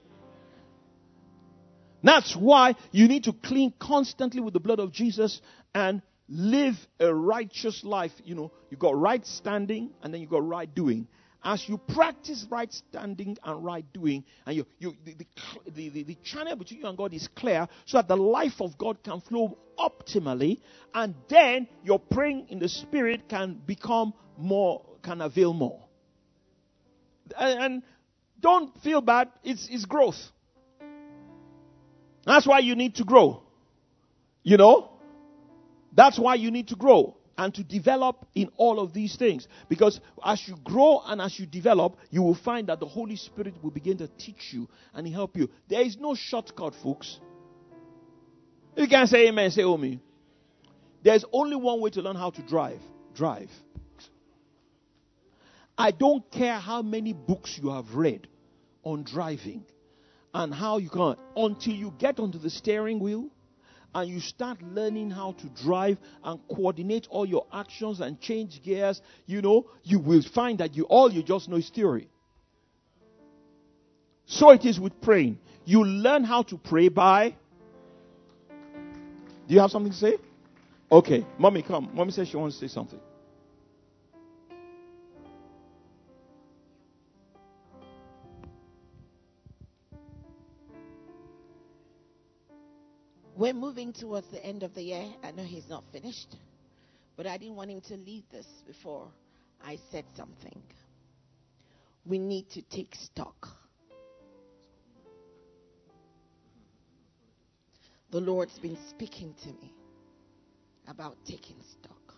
That's why you need to clean constantly with the blood of Jesus and live a righteous life. You got right standing and then you got right doing. As you practice right standing and right doing, and the channel between you and God is clear, so that the life of God can flow optimally, and then your praying in the Spirit can become more, can avail more. And don't feel bad, it's growth. That's why you need to grow. That's why you need to grow and to develop in all of these things. Because as you grow and as you develop, you will find that the Holy Spirit will begin to teach you and help you. There is no shortcut, folks. You can say amen, say oh me. There's only one way to learn how to drive. Drive. I don't care how many books you have read on driving and how you can, until you get onto the steering wheel and you start learning how to drive and coordinate all your actions and change gears, you will find that all you just know is theory. So it is with praying. You learn how to pray by... Do you have something to say? Okay, mommy, come. Mommy says she wants to say something. We're moving towards the end of the year. I know he's not finished, but I didn't want him to leave this before I said something. We need to take stock. The Lord's been speaking to me about taking stock.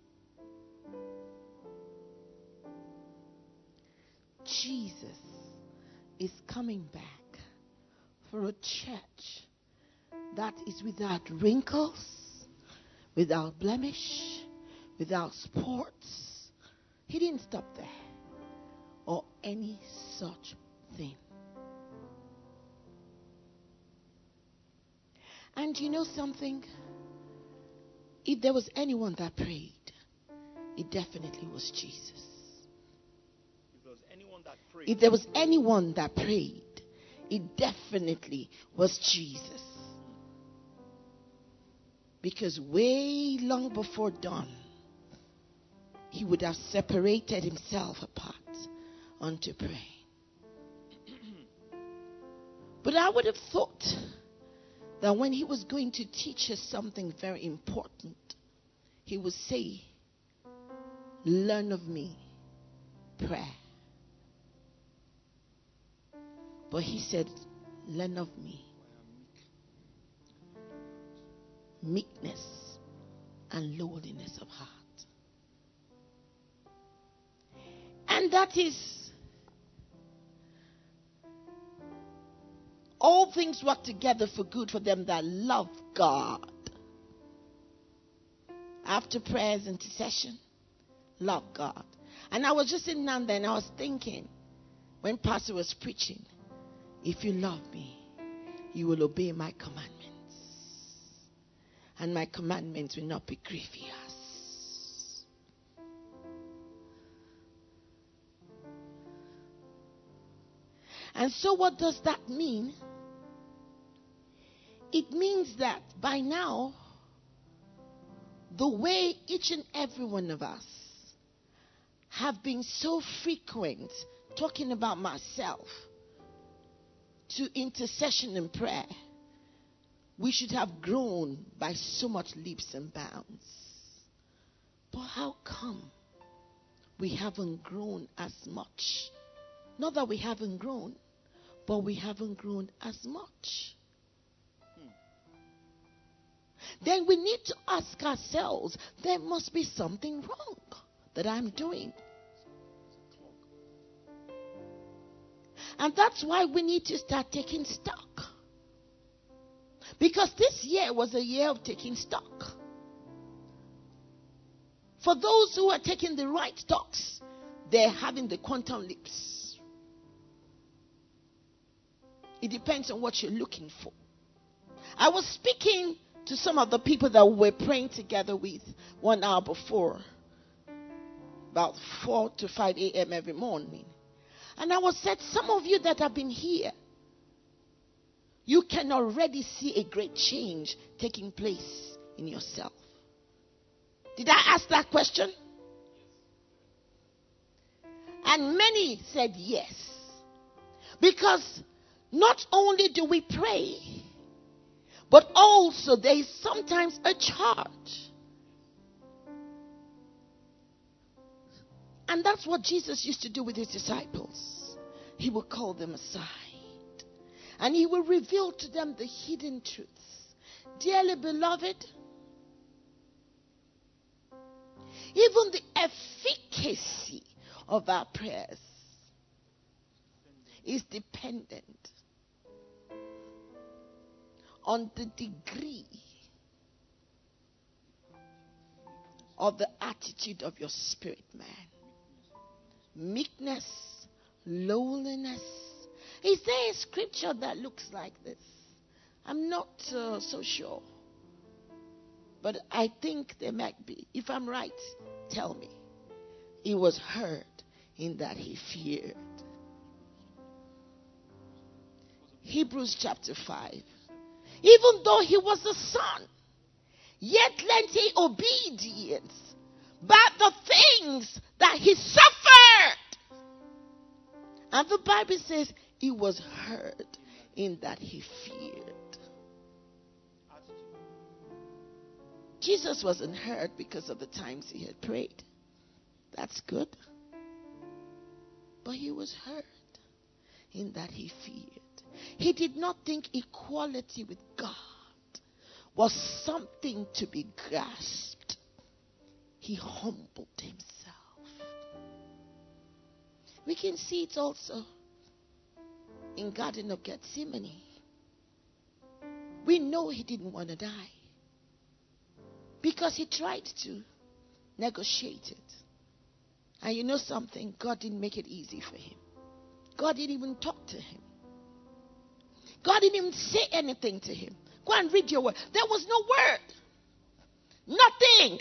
Jesus is coming back for a church that is without wrinkles, without blemish, without sports. He didn't stop there. Or any such thing. And you know something? If there was anyone that prayed, it definitely was Jesus. If there was anyone that prayed, it definitely was Jesus. Because way long before dawn, he would have separated himself apart unto pray. But I would have thought that when he was going to teach us something very important, he would say, learn of me, prayer. But he said, learn of me, meekness and lowliness of heart. And that is all things work together for good for them that love God. After prayers, intercession, love God. And I was just sitting down there and I was thinking, when Pastor was preaching, if you love me, you will obey my commandments. And my commandments will not be grievous. And so what does that mean? It means that by now, the way each and every one of us have been so frequent talking about myself to intercession and prayer, we should have grown by so much leaps and bounds. But how come we haven't grown as much? Not that we haven't grown, but we haven't grown as much. Then we need to ask ourselves, there must be something wrong that I'm doing. And that's why we need to start taking stock. Because this year was a year of taking stock. For those who are taking the right stocks, they're having the quantum leaps. It depends on what you're looking for. I was speaking to some of the people that we were praying together with 1 hour before, about 4 to 5 a.m. every morning. And I was said, some of you that have been here, you can already see a great change taking place in yourself. Did I ask that question? And many said yes. Because not only do we pray, but also there is sometimes a charge. And that's what Jesus used to do with his disciples. He would call them aside. And he will reveal to them the hidden truths. Dearly beloved, even the efficacy of our prayers is dependent on the degree of the attitude of your spirit, man. Meekness, lowliness. Is there a scripture that looks like this? I'm not so sure. But I think there might be. If I'm right, tell me. He was heard in that he feared. Hebrews chapter 5. Even though he was a son, yet lent he obedience by the things that he suffered. And the Bible says he was heard in that he feared. Jesus wasn't heard because of the times he had prayed. That's good. But he was heard in that he feared. He did not think equality with God was something to be grasped. He humbled himself. We can see it also in Garden of Gethsemane. We know he didn't want to die because he tried to negotiate it. And you know something? God didn't make it easy for him. God didn't even talk to him. God didn't even say anything to him. Go and read your word. There was no word. Nothing.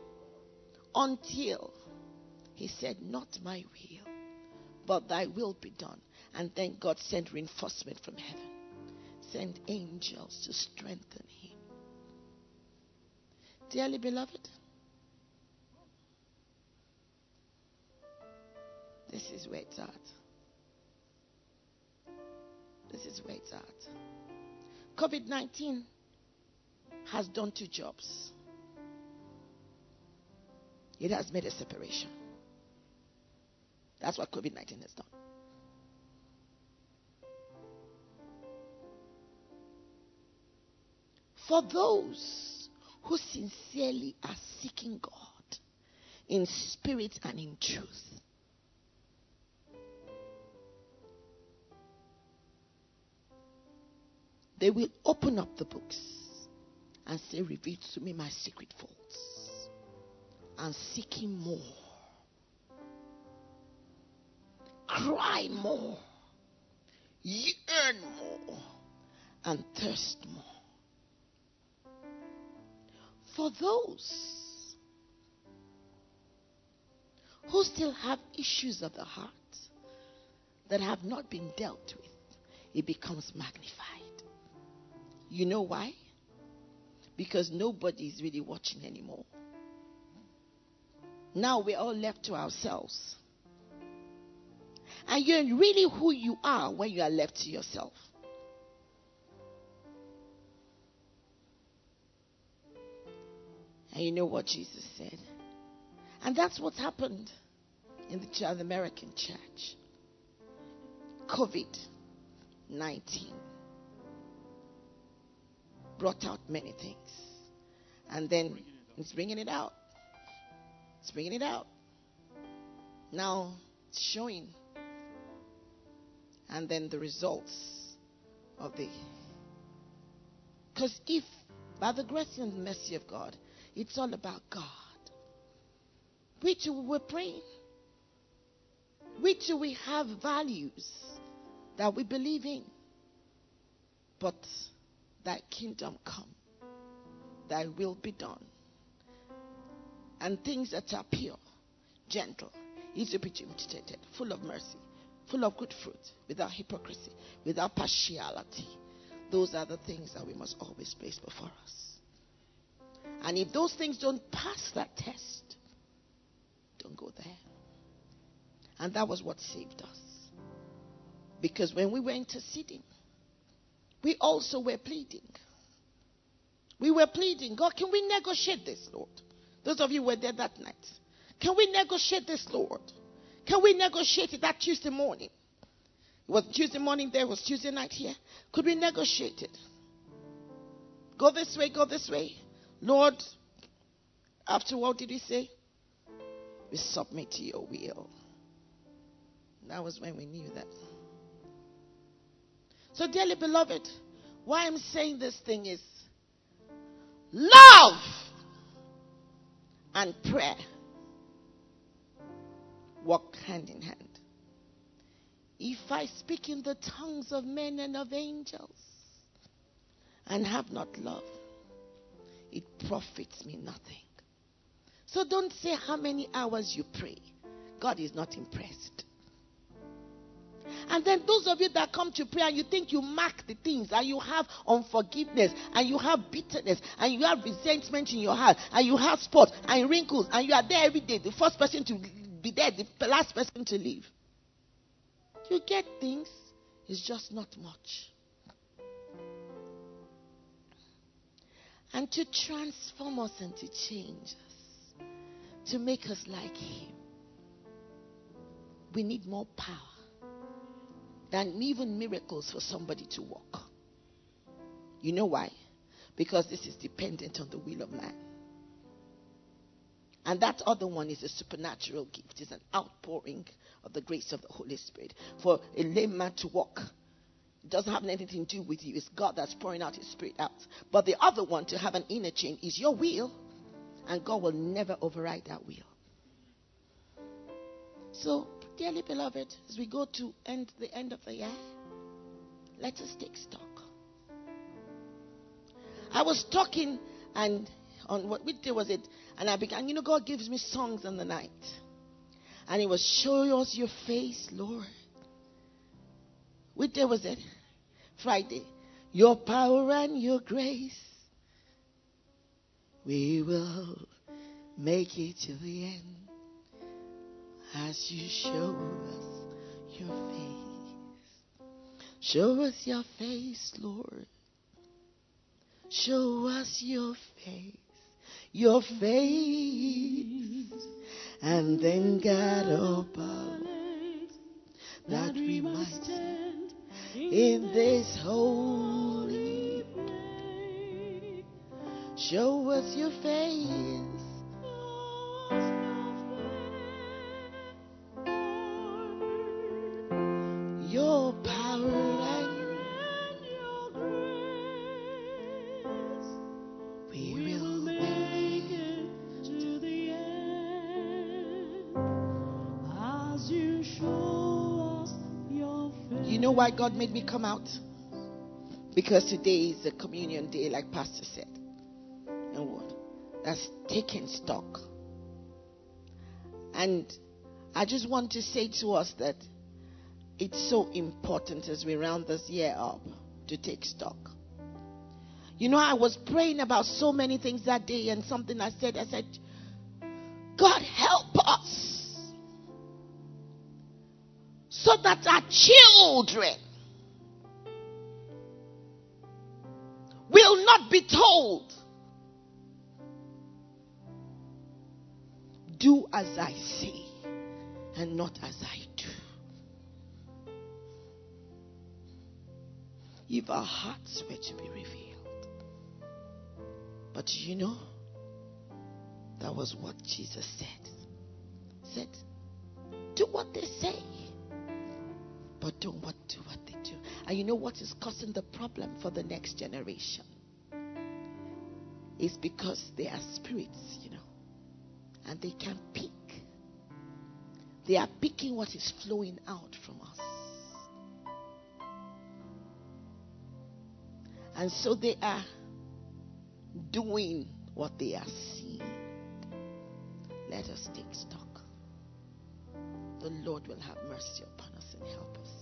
Until he said, not my will, but thy will be done. And then God sent reinforcement from heaven. Sent angels to strengthen him. Dearly beloved, this is where it's at. This is where it's at. COVID-19 has done two jobs. It has made a separation. That's what COVID-19 has done. For those who sincerely are seeking God in spirit and in truth, they will open up the books and say, reveal to me my secret faults. And seeking more. Cry more. Yearn more. And thirst more. For those who still have issues of the heart that have not been dealt with, it becomes magnified. You know why? Because nobody is really watching anymore. Now we're all left to ourselves. And you're really who you are when you are left to yourself. And you know what Jesus said? And that's what happened in the American church. COVID-19 brought out many things. And then it's bringing it out. It's bringing it out. Now it's showing. And then the results of the... Because if, by the grace and mercy of God, it's all about God. We too were praying. We too we have values that we believe in. But thy kingdom come. Thy will be done. And things that are pure, gentle, easy to be imitated, full of mercy, full of good fruit, without hypocrisy, without partiality. Those are the things that we must always place before us. And if those things don't pass that test, don't go there. And that was what saved us. Because when we were interceding, we also were pleading. We were pleading, God, can we negotiate this, Lord? Those of you who were there that night. Can we negotiate this, Lord? Can we negotiate it that Tuesday morning? It was Tuesday morning there, it was Tuesday night here. Could we negotiate it? Go this way, go this way. Lord, after what did he say? We submit to your will. That was when we knew that. So, dearly beloved, why I'm saying this thing is love and prayer walk hand in hand. If I speak in the tongues of men and of angels and have not love, it profits me nothing. So don't say how many hours you pray. God is not impressed. And then those of you that come to pray and you think you mark the things, and you have unforgiveness, and you have bitterness, and you have resentment in your heart, and you have spots and wrinkles, and you are there every day, the first person to be there, the last person to leave. You get things, it's just not much. And to transform us and to change us, to make us like him, we need more power than even miracles for somebody to walk. You know why? Because this is dependent on the will of man. And that other one is a supernatural gift. It's an outpouring of the grace of the Holy Spirit. For a lame man to walk, it doesn't have anything to do with you. It's God that's pouring out his spirit out. But the other one, to have an inner change, is your will. And God will never override that will. So, dearly beloved, as we go to the end of the year, let us take stock. I was talking, and on which day was it? And I began, God gives me songs in the night. And it was, show us your face, Lord. Which day was it? Friday. Your power and your grace, we will make it to the end. As you show us your face. Show us your face, Lord. Show us your face. Your face. And then God above, that we might stand in this holy place. Show us your face. Your power and your grace. You know why God made me come out? Because today is a communion day, like Pastor said. And what? That's taking stock. And I just want to say to us that it's so important as we round this year up to take stock. You know, I was praying about so many things that day, and something I said, God help us so that our children will not be told, do as I say and not as I do. If our hearts were to be revealed. But you know, that was what Jesus said. He said, do what they say, but don't do what they do. And you know what is causing the problem for the next generation? It's because they are spirits, you know, and they can pick. They are picking what is flowing out from us. And so they are doing what they are seeing. Let us take stock. The Lord will have mercy upon us and help us.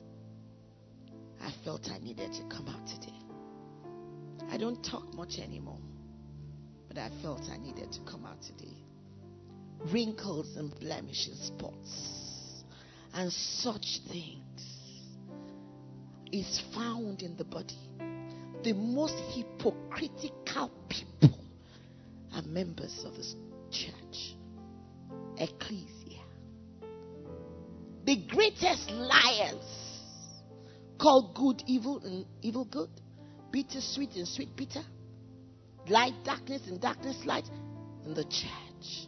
I felt I needed to come out today. I don't talk much anymore, but I felt I needed to come out today. Wrinkles and blemishes, spots, and such things is found in the body. The most hypocritical people are members of this church, ecclesia. The greatest liars call good evil and evil good, bitter sweet and sweet bitter, light darkness and darkness light in the church.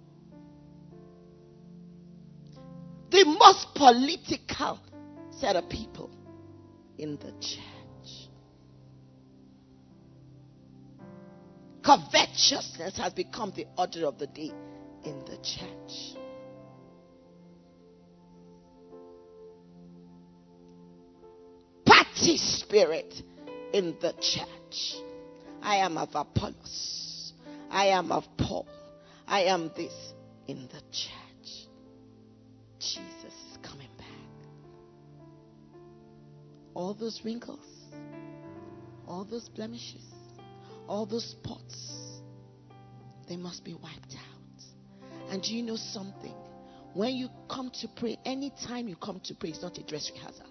The most political set of people in the church. Covetousness has become the order of the day in the church. Party spirit in the church. I am of Apollos. I am of Paul. I am this in the church. Jesus is coming back. All those wrinkles, all those blemishes, all those spots, they must be wiped out. And do you know something? When you come to pray, anytime you come to pray, it's not a dress rehearsal.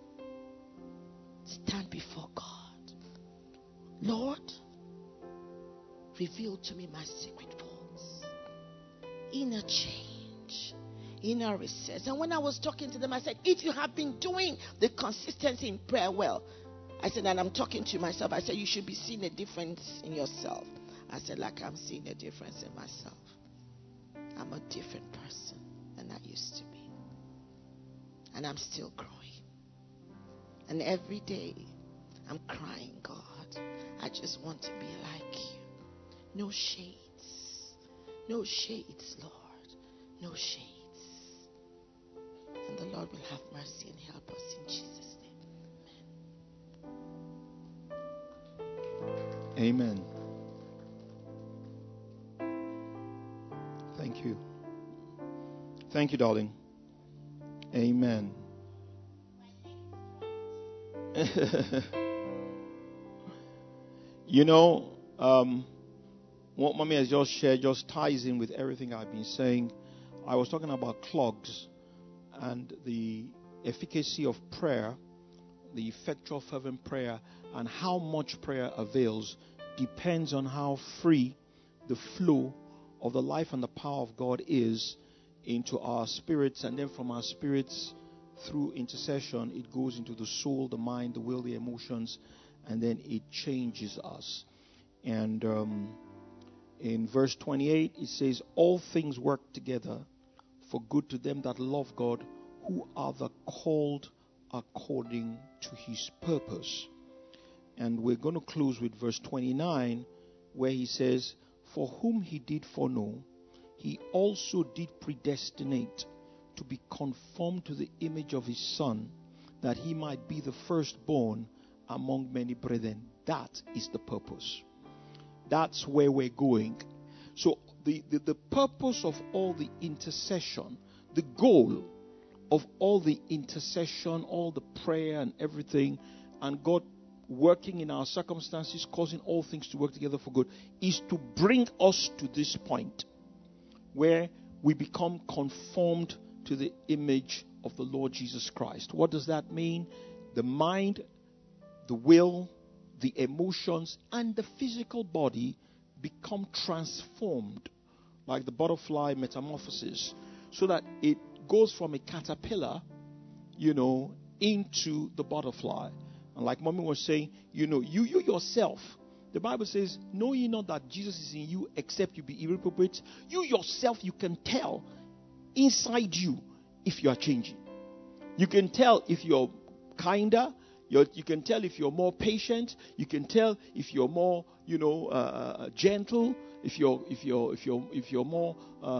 Stand before God. Lord, reveal to me my secret faults. Inner change. Inner recess. And when I was talking to them, I said, if you have been doing the consistency in prayer well, I said, and I'm talking to myself, I said, you should be seeing a difference in yourself. I said, like I'm seeing a difference in myself. I'm a different person than I used to be. And I'm still growing. And every day, I'm crying, God, I just want to be like you. No shades. No shades, Lord. No shades. And the Lord will have mercy and help us in Jesus' name. Amen. Thank you. Thank you, darling. Amen. You know, what Mommy has just shared just ties in with everything I've been saying. I was talking about clogs and the efficacy of prayer, the effectual fervent prayer, and how much prayer avails depends on how free the flow of the life and the power of God is into our spirits, and then from our spirits through intercession it goes into the soul, the mind, the will, the emotions, and then it changes us. And in verse 28 it says, all things work together for good to them that love God, who are the called according to his purpose. And we're going to close with verse 29, where he says, for whom he did foreknow, he also did predestinate to be conformed to the image of his Son, that he might be the firstborn among many brethren. That is the purpose. That's where we're going. So the purpose of all the intercession, the goal of all the intercession, all the prayer and everything, and God working in our circumstances, causing all things to work together for good, is to bring us to this point where we become conformed to the image of the Lord Jesus Christ. What does that mean? The mind, the will, the emotions, and the physical body become transformed, like the butterfly metamorphosis, so that it goes from a caterpillar, into the butterfly. And like Mommy was saying, you yourself, the Bible says, know ye not that Jesus is in you, except you be irreprobate. You yourself, you can tell inside you if you are changing. You can tell if you're kinder. You can tell if you're more patient. You can tell if you're more, gentle. If you're more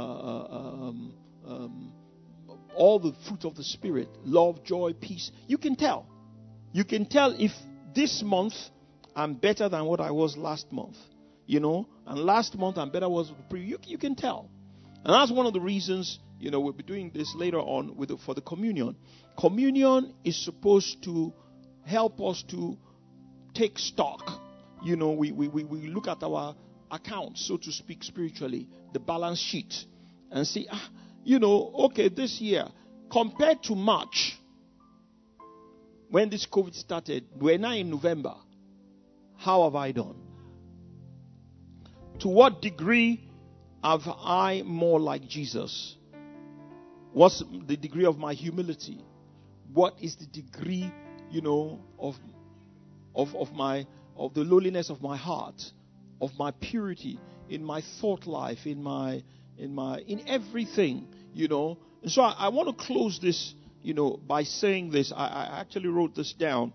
all the fruit of the Spirit, love, joy, peace. You can tell. You can tell if this month I'm better than what I was last month, and last month I'm better was you can tell. And that's one of the reasons, we'll be doing this later on for the communion. Communion is supposed to help us to take stock. We look at our accounts, so to speak, spiritually, the balance sheet, and see, okay, this year, compared to March, when this COVID started, we're now in November. How have I done? To what degree have I more like Jesus? What's the degree of my humility? What is the degree, of the lowliness of my heart, of my purity in my thought life, in everything, And so I want to close this, by saying this. I actually wrote this down.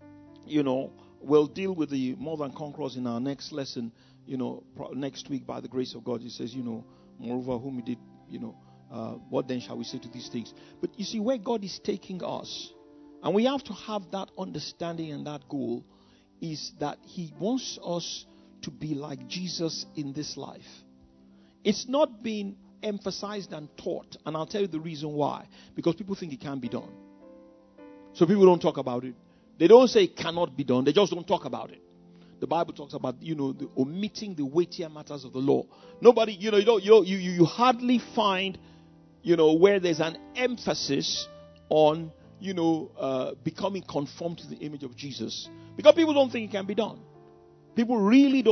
We'll deal with the more than conquerors in our next lesson, next week by the grace of God. It says, moreover, whom he did, what then shall we say to these things? But you see, where God is taking us, and we have to have that understanding and that goal, is that he wants us to be like Jesus in this life. It's not being emphasized and taught, and I'll tell you the reason why. Because people think it can't be done. So people don't talk about it. They don't say it cannot be done. They just don't talk about it. The Bible talks about, the omitting the weightier matters of the law. Nobody, you hardly find, where there's an emphasis on, becoming conformed to the image of Jesus. Because people don't think it can be done. People really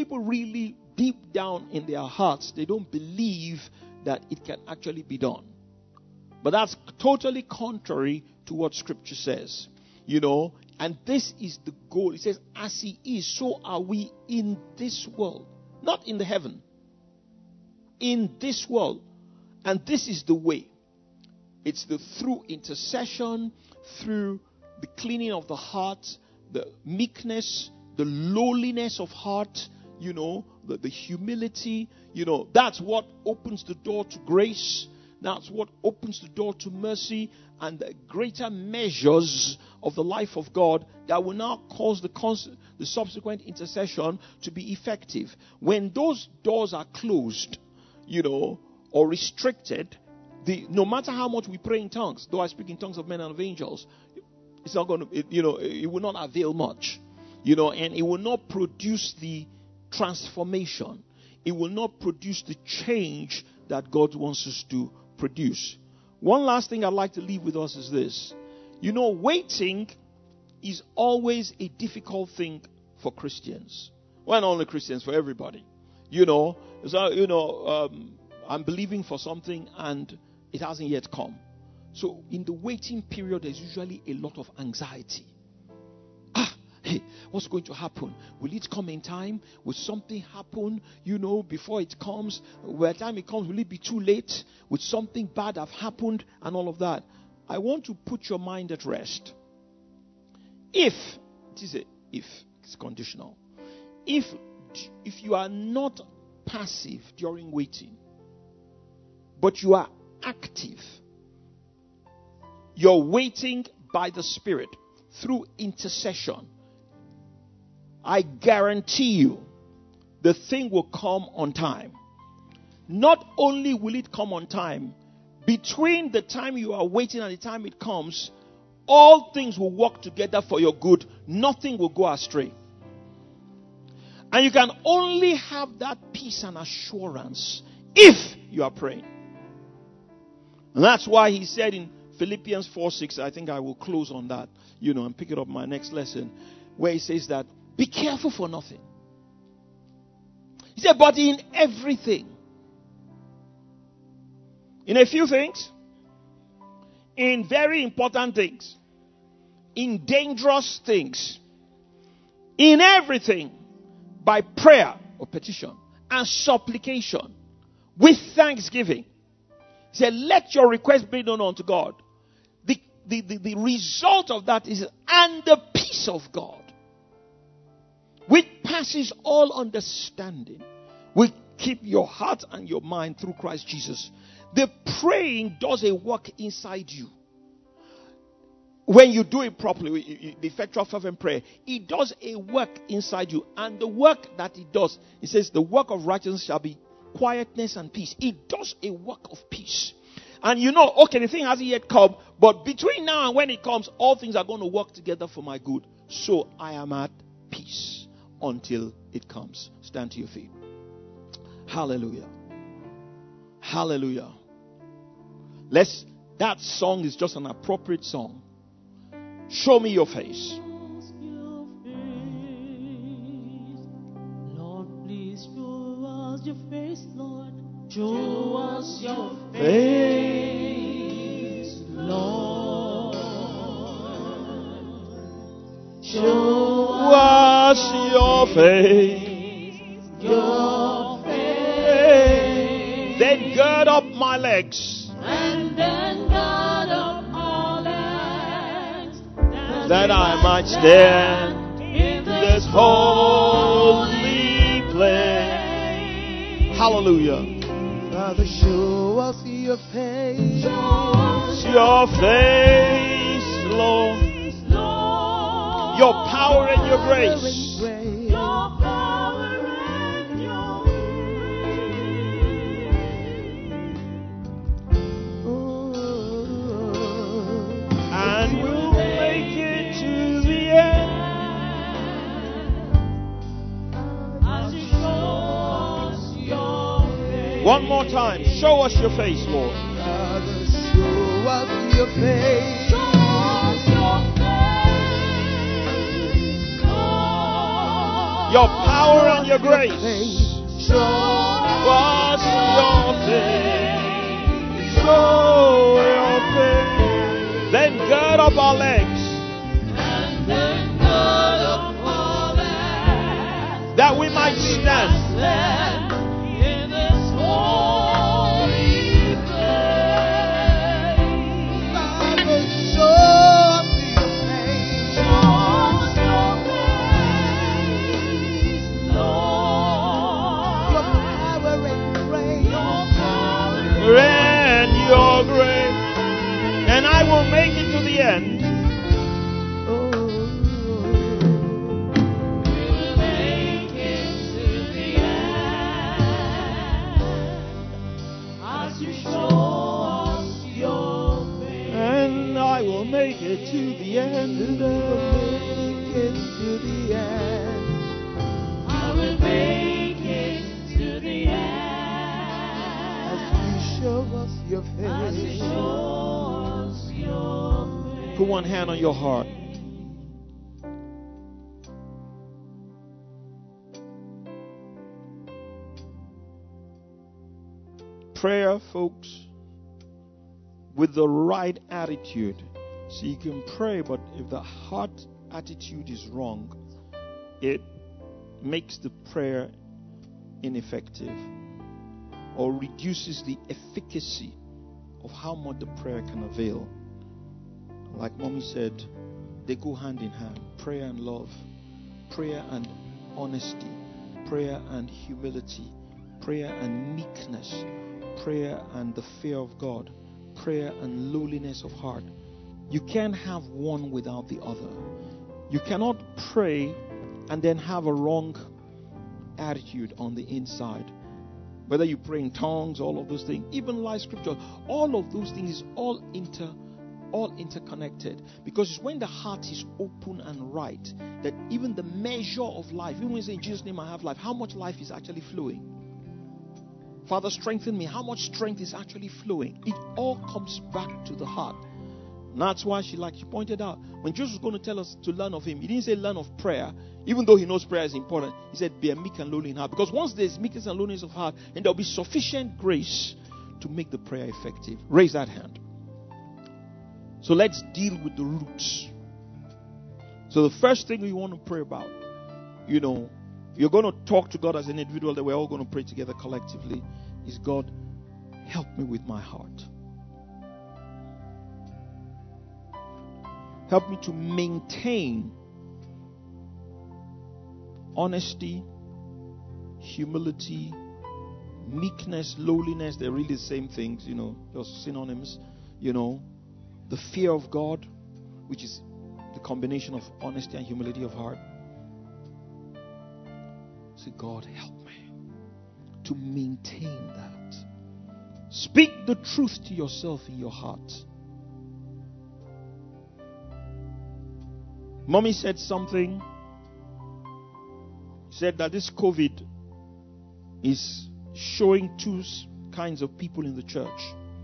deep down in their hearts, they don't believe that it can actually be done. But that's totally contrary to what Scripture says. And this is the goal. It says, as he is, so are we in this world. Not in the heaven. In this world. And this is the way. It's through intercession, through the cleaning of the heart, the meekness, the lowliness of heart, the humility, that's what opens the door to grace. That's what opens the door to mercy and the greater measures of the life of God that will now cause the subsequent intercession to be effective. When those doors are closed, or restricted, no matter how much we pray in tongues, though I speak in tongues of men and of angels, it's not going to, it will not avail much, and it will not produce the transformation. It will not produce the change that God wants us to produce. One last thing I'd like to leave with us is this. Waiting is always a difficult thing for Christians. Well, not only Christians, for everybody. I'm believing for something and it hasn't yet come. So in the waiting period, there's usually a lot of anxiety. Hey, what's going to happen? Will it come in time? Will something happen, before it comes? By the time it comes, will it be too late? Will something bad have happened? And all of that. I want to put your mind at rest. If it's conditional. If you are not passive during waiting, but you are active, you're waiting by the Spirit through intercession, I guarantee you the thing will come on time. Not only will it come on time, between the time you are waiting and the time it comes, all things will work together for your good. Nothing will go astray. And you can only have that peace and assurance if you are praying. And that's why he said in Philippians 4:6, I think I will close on that, and pick it up my next lesson, where he says that, be careful for nothing. He said, but in everything, in a few things, in very important things, in dangerous things, in everything, by prayer or petition and supplication with thanksgiving. He said, let your request be known unto God. The result of that is, and the peace of God, which passes all understanding, will keep your heart and your mind through Christ Jesus. The praying does a work inside you. When you do it properly, the effectual fervent prayer, it does a work inside you. And the work that it does, it says, the work of righteousness shall be quietness and peace. It does a work of peace. And the thing hasn't yet come, but between now and when it comes, all things are going to work together for my good. So I am at peace until it comes. Stand to your feet. Hallelujah. Hallelujah. That song is just an appropriate song. Show me your face. Lord, please show us your face, Lord. Show us your face, Lord. Show us your face. Your face. Then gird up my legs. And then gird up our legs, that I might stand in this holy place. Hallelujah. Father, show us your face. Your face, Lord. Your power and your grace. Your power and your And we'll make it to the end. As you show us your face. One more time. Show us your face, Lord. Father, show us your face. Show us your face, Lord. Your power and your grace. Show us your face. Show your face. Then gird up our legs. and then gird up our legs, That we might stand. stand in this holy place. Father, show us your face. Show us your face, Lord. Your power and grace. Your power And your grace. And I will make it to the end. Oh, will make it to the end as you show us your face. And I will make it to the end. make it to the end. I will make it to the As end you show us your as you face. show us your face. Put one hand on your heart. Prayer, folks, with the right attitude. So you can pray, but if the heart attitude is wrong, it makes the prayer ineffective or reduces the efficacy of how much the prayer can avail. Like Mommy said, they go hand in hand. Prayer and love, prayer and honesty, prayer and humility, prayer and meekness, prayer and the fear of God, prayer and lowliness of heart, You can't have one without the other. You cannot pray and then have a wrong attitude on the inside. Whether you pray in tongues, all of those things, even live scripture, all of those things is all interconnected. Because it's when the heart is open and right that even the measure of life, even when you say in Jesus' name I have life, how much life is actually flowing? Father, strengthen me. How much strength is actually flowing? It all comes back to the heart. And that's why she pointed out, when Jesus was going to tell us to learn of him, he didn't say learn of prayer, even though he knows prayer is important. He said be a meek and lowly in heart. Because once there's meekness and lowliness of heart, then there'll be sufficient grace to make the prayer effective. Raise that hand. So let's deal with the roots. So the first thing we want to pray about, you're going to talk to God as an individual, that we're all going to pray together collectively, is God, help me with my heart. Help me to maintain honesty, humility, meekness, lowliness. They're really the same things, just synonyms. The fear of God, which is the combination of honesty and humility of heart. Say, God, help me to maintain that. Speak the truth to yourself in your heart. Mommy said something. Said that this COVID is showing two kinds of people in the church.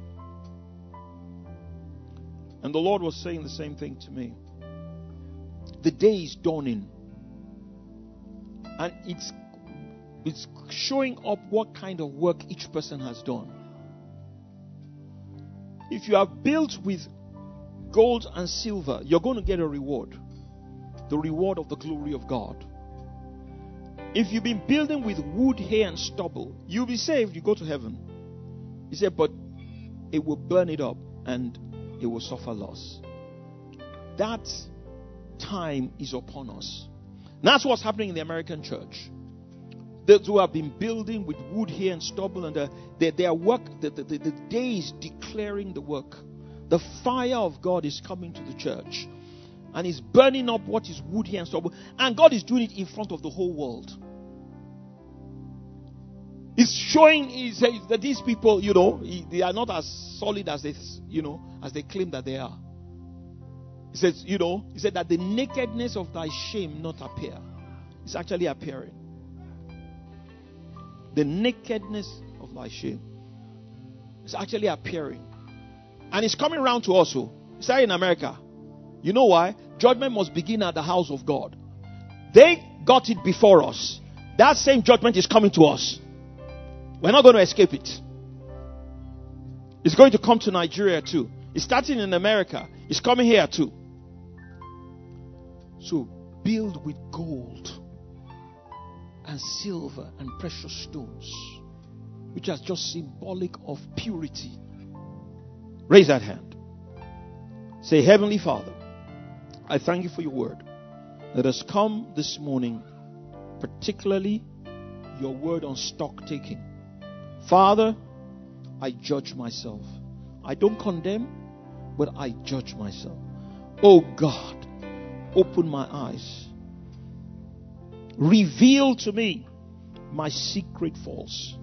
And the Lord was saying the same thing to me. The day is dawning. And it's showing up what kind of work each person has done. If you have built with gold and silver, you're going to get a reward. The reward of the glory of God. If you've been building with wood, hay, and stubble, you'll be saved, you go to heaven. He said, but it will burn it up and it will suffer loss. That time is upon us. And that's what's happening in the American church. Those who have been building with wood, hay, and stubble, and their work, the day is declaring the work. The fire of God is coming to the church. And is burning up what is wood, hay, and stubble. And God is doing it in front of the whole world. He's showing that these people, they are not as solid as they claim that they are. He says, he said that the nakedness of thy shame not appear. It's actually appearing. The nakedness of thy shame is actually appearing. And it's coming around to us. It's in America. You know why? Judgment must begin at the house of God. They got it before us. That same judgment is coming to us. We're not going to escape it. It's going to come to Nigeria too. It's starting in America. It's coming here too. So build with gold and silver and precious stones, which are just symbolic of purity. Raise that hand. Say, Heavenly Father, I thank you for your word that has come this morning, particularly your word on stock taking. Father, I judge myself. I don't condemn, but I judge myself. Oh God, open my eyes. Reveal to me my secret faults.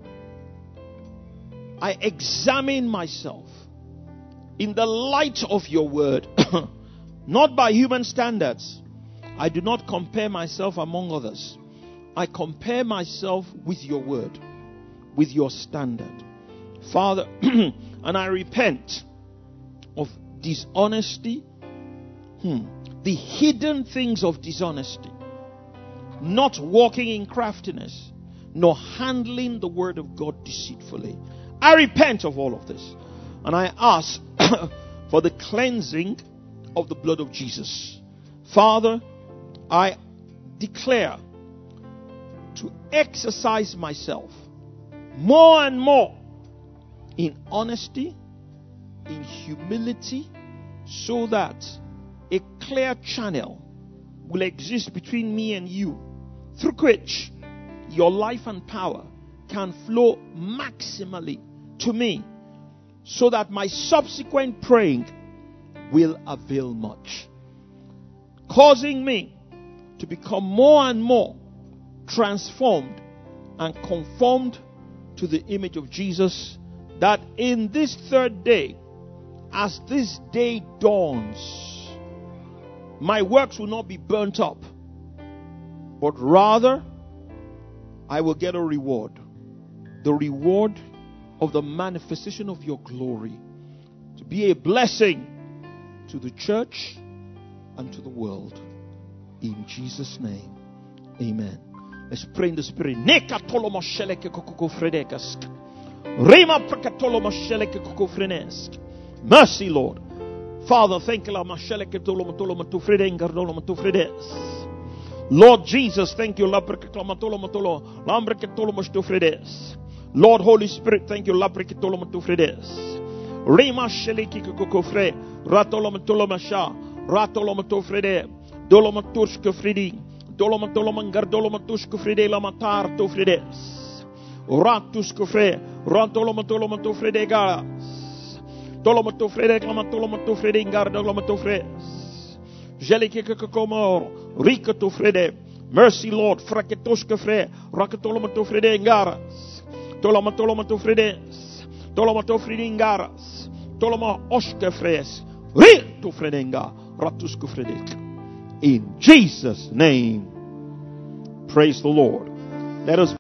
I examine myself in the light of your word, not by human standards. I do not compare myself among others. I compare myself with your word, with your standard. Father, and I repent of dishonesty, the hidden things of dishonesty, not walking in craftiness, nor handling the word of God deceitfully. I repent of all of this. And I ask for the cleansing of the blood of Jesus. Father, I declare to exercise myself more and more in honesty, in humility, so that a clear channel will exist between me and you, through which your life and power can flow maximally to me, so that my subsequent praying will avail much. Causing me to become more and more transformed and conformed to the image of Jesus, that in this third day, as this day dawns, my works will not be burnt up, but rather I will get a reward. The reward of the manifestation of your glory, to be a blessing to the church and to the world. In Jesus' name, amen. Let's pray in the Spirit. Mercy, Lord. Father, thank you. Lord Jesus, thank you. Lord Holy Spirit, thank you. Rima sheliki kukufre, ratolomatolomasha, ratolomatofrede, dolomaturskufridi, dolomatolomangardolomatuskufride lamatar tofrides, ratuskufre, rantolomatolomatofrede garas, dolomatofrede klamatolomatofrede gardolomatofres, jeliki kukomor, rikatofrede, mercy Lord, fraketoskufre, rakatolomatofrede garas, dolomatolomatofredes, dolomatofridingaras, doloma oskefres, ritufredenga, ratuskufredek. In Jesus' name, praise the Lord. Let us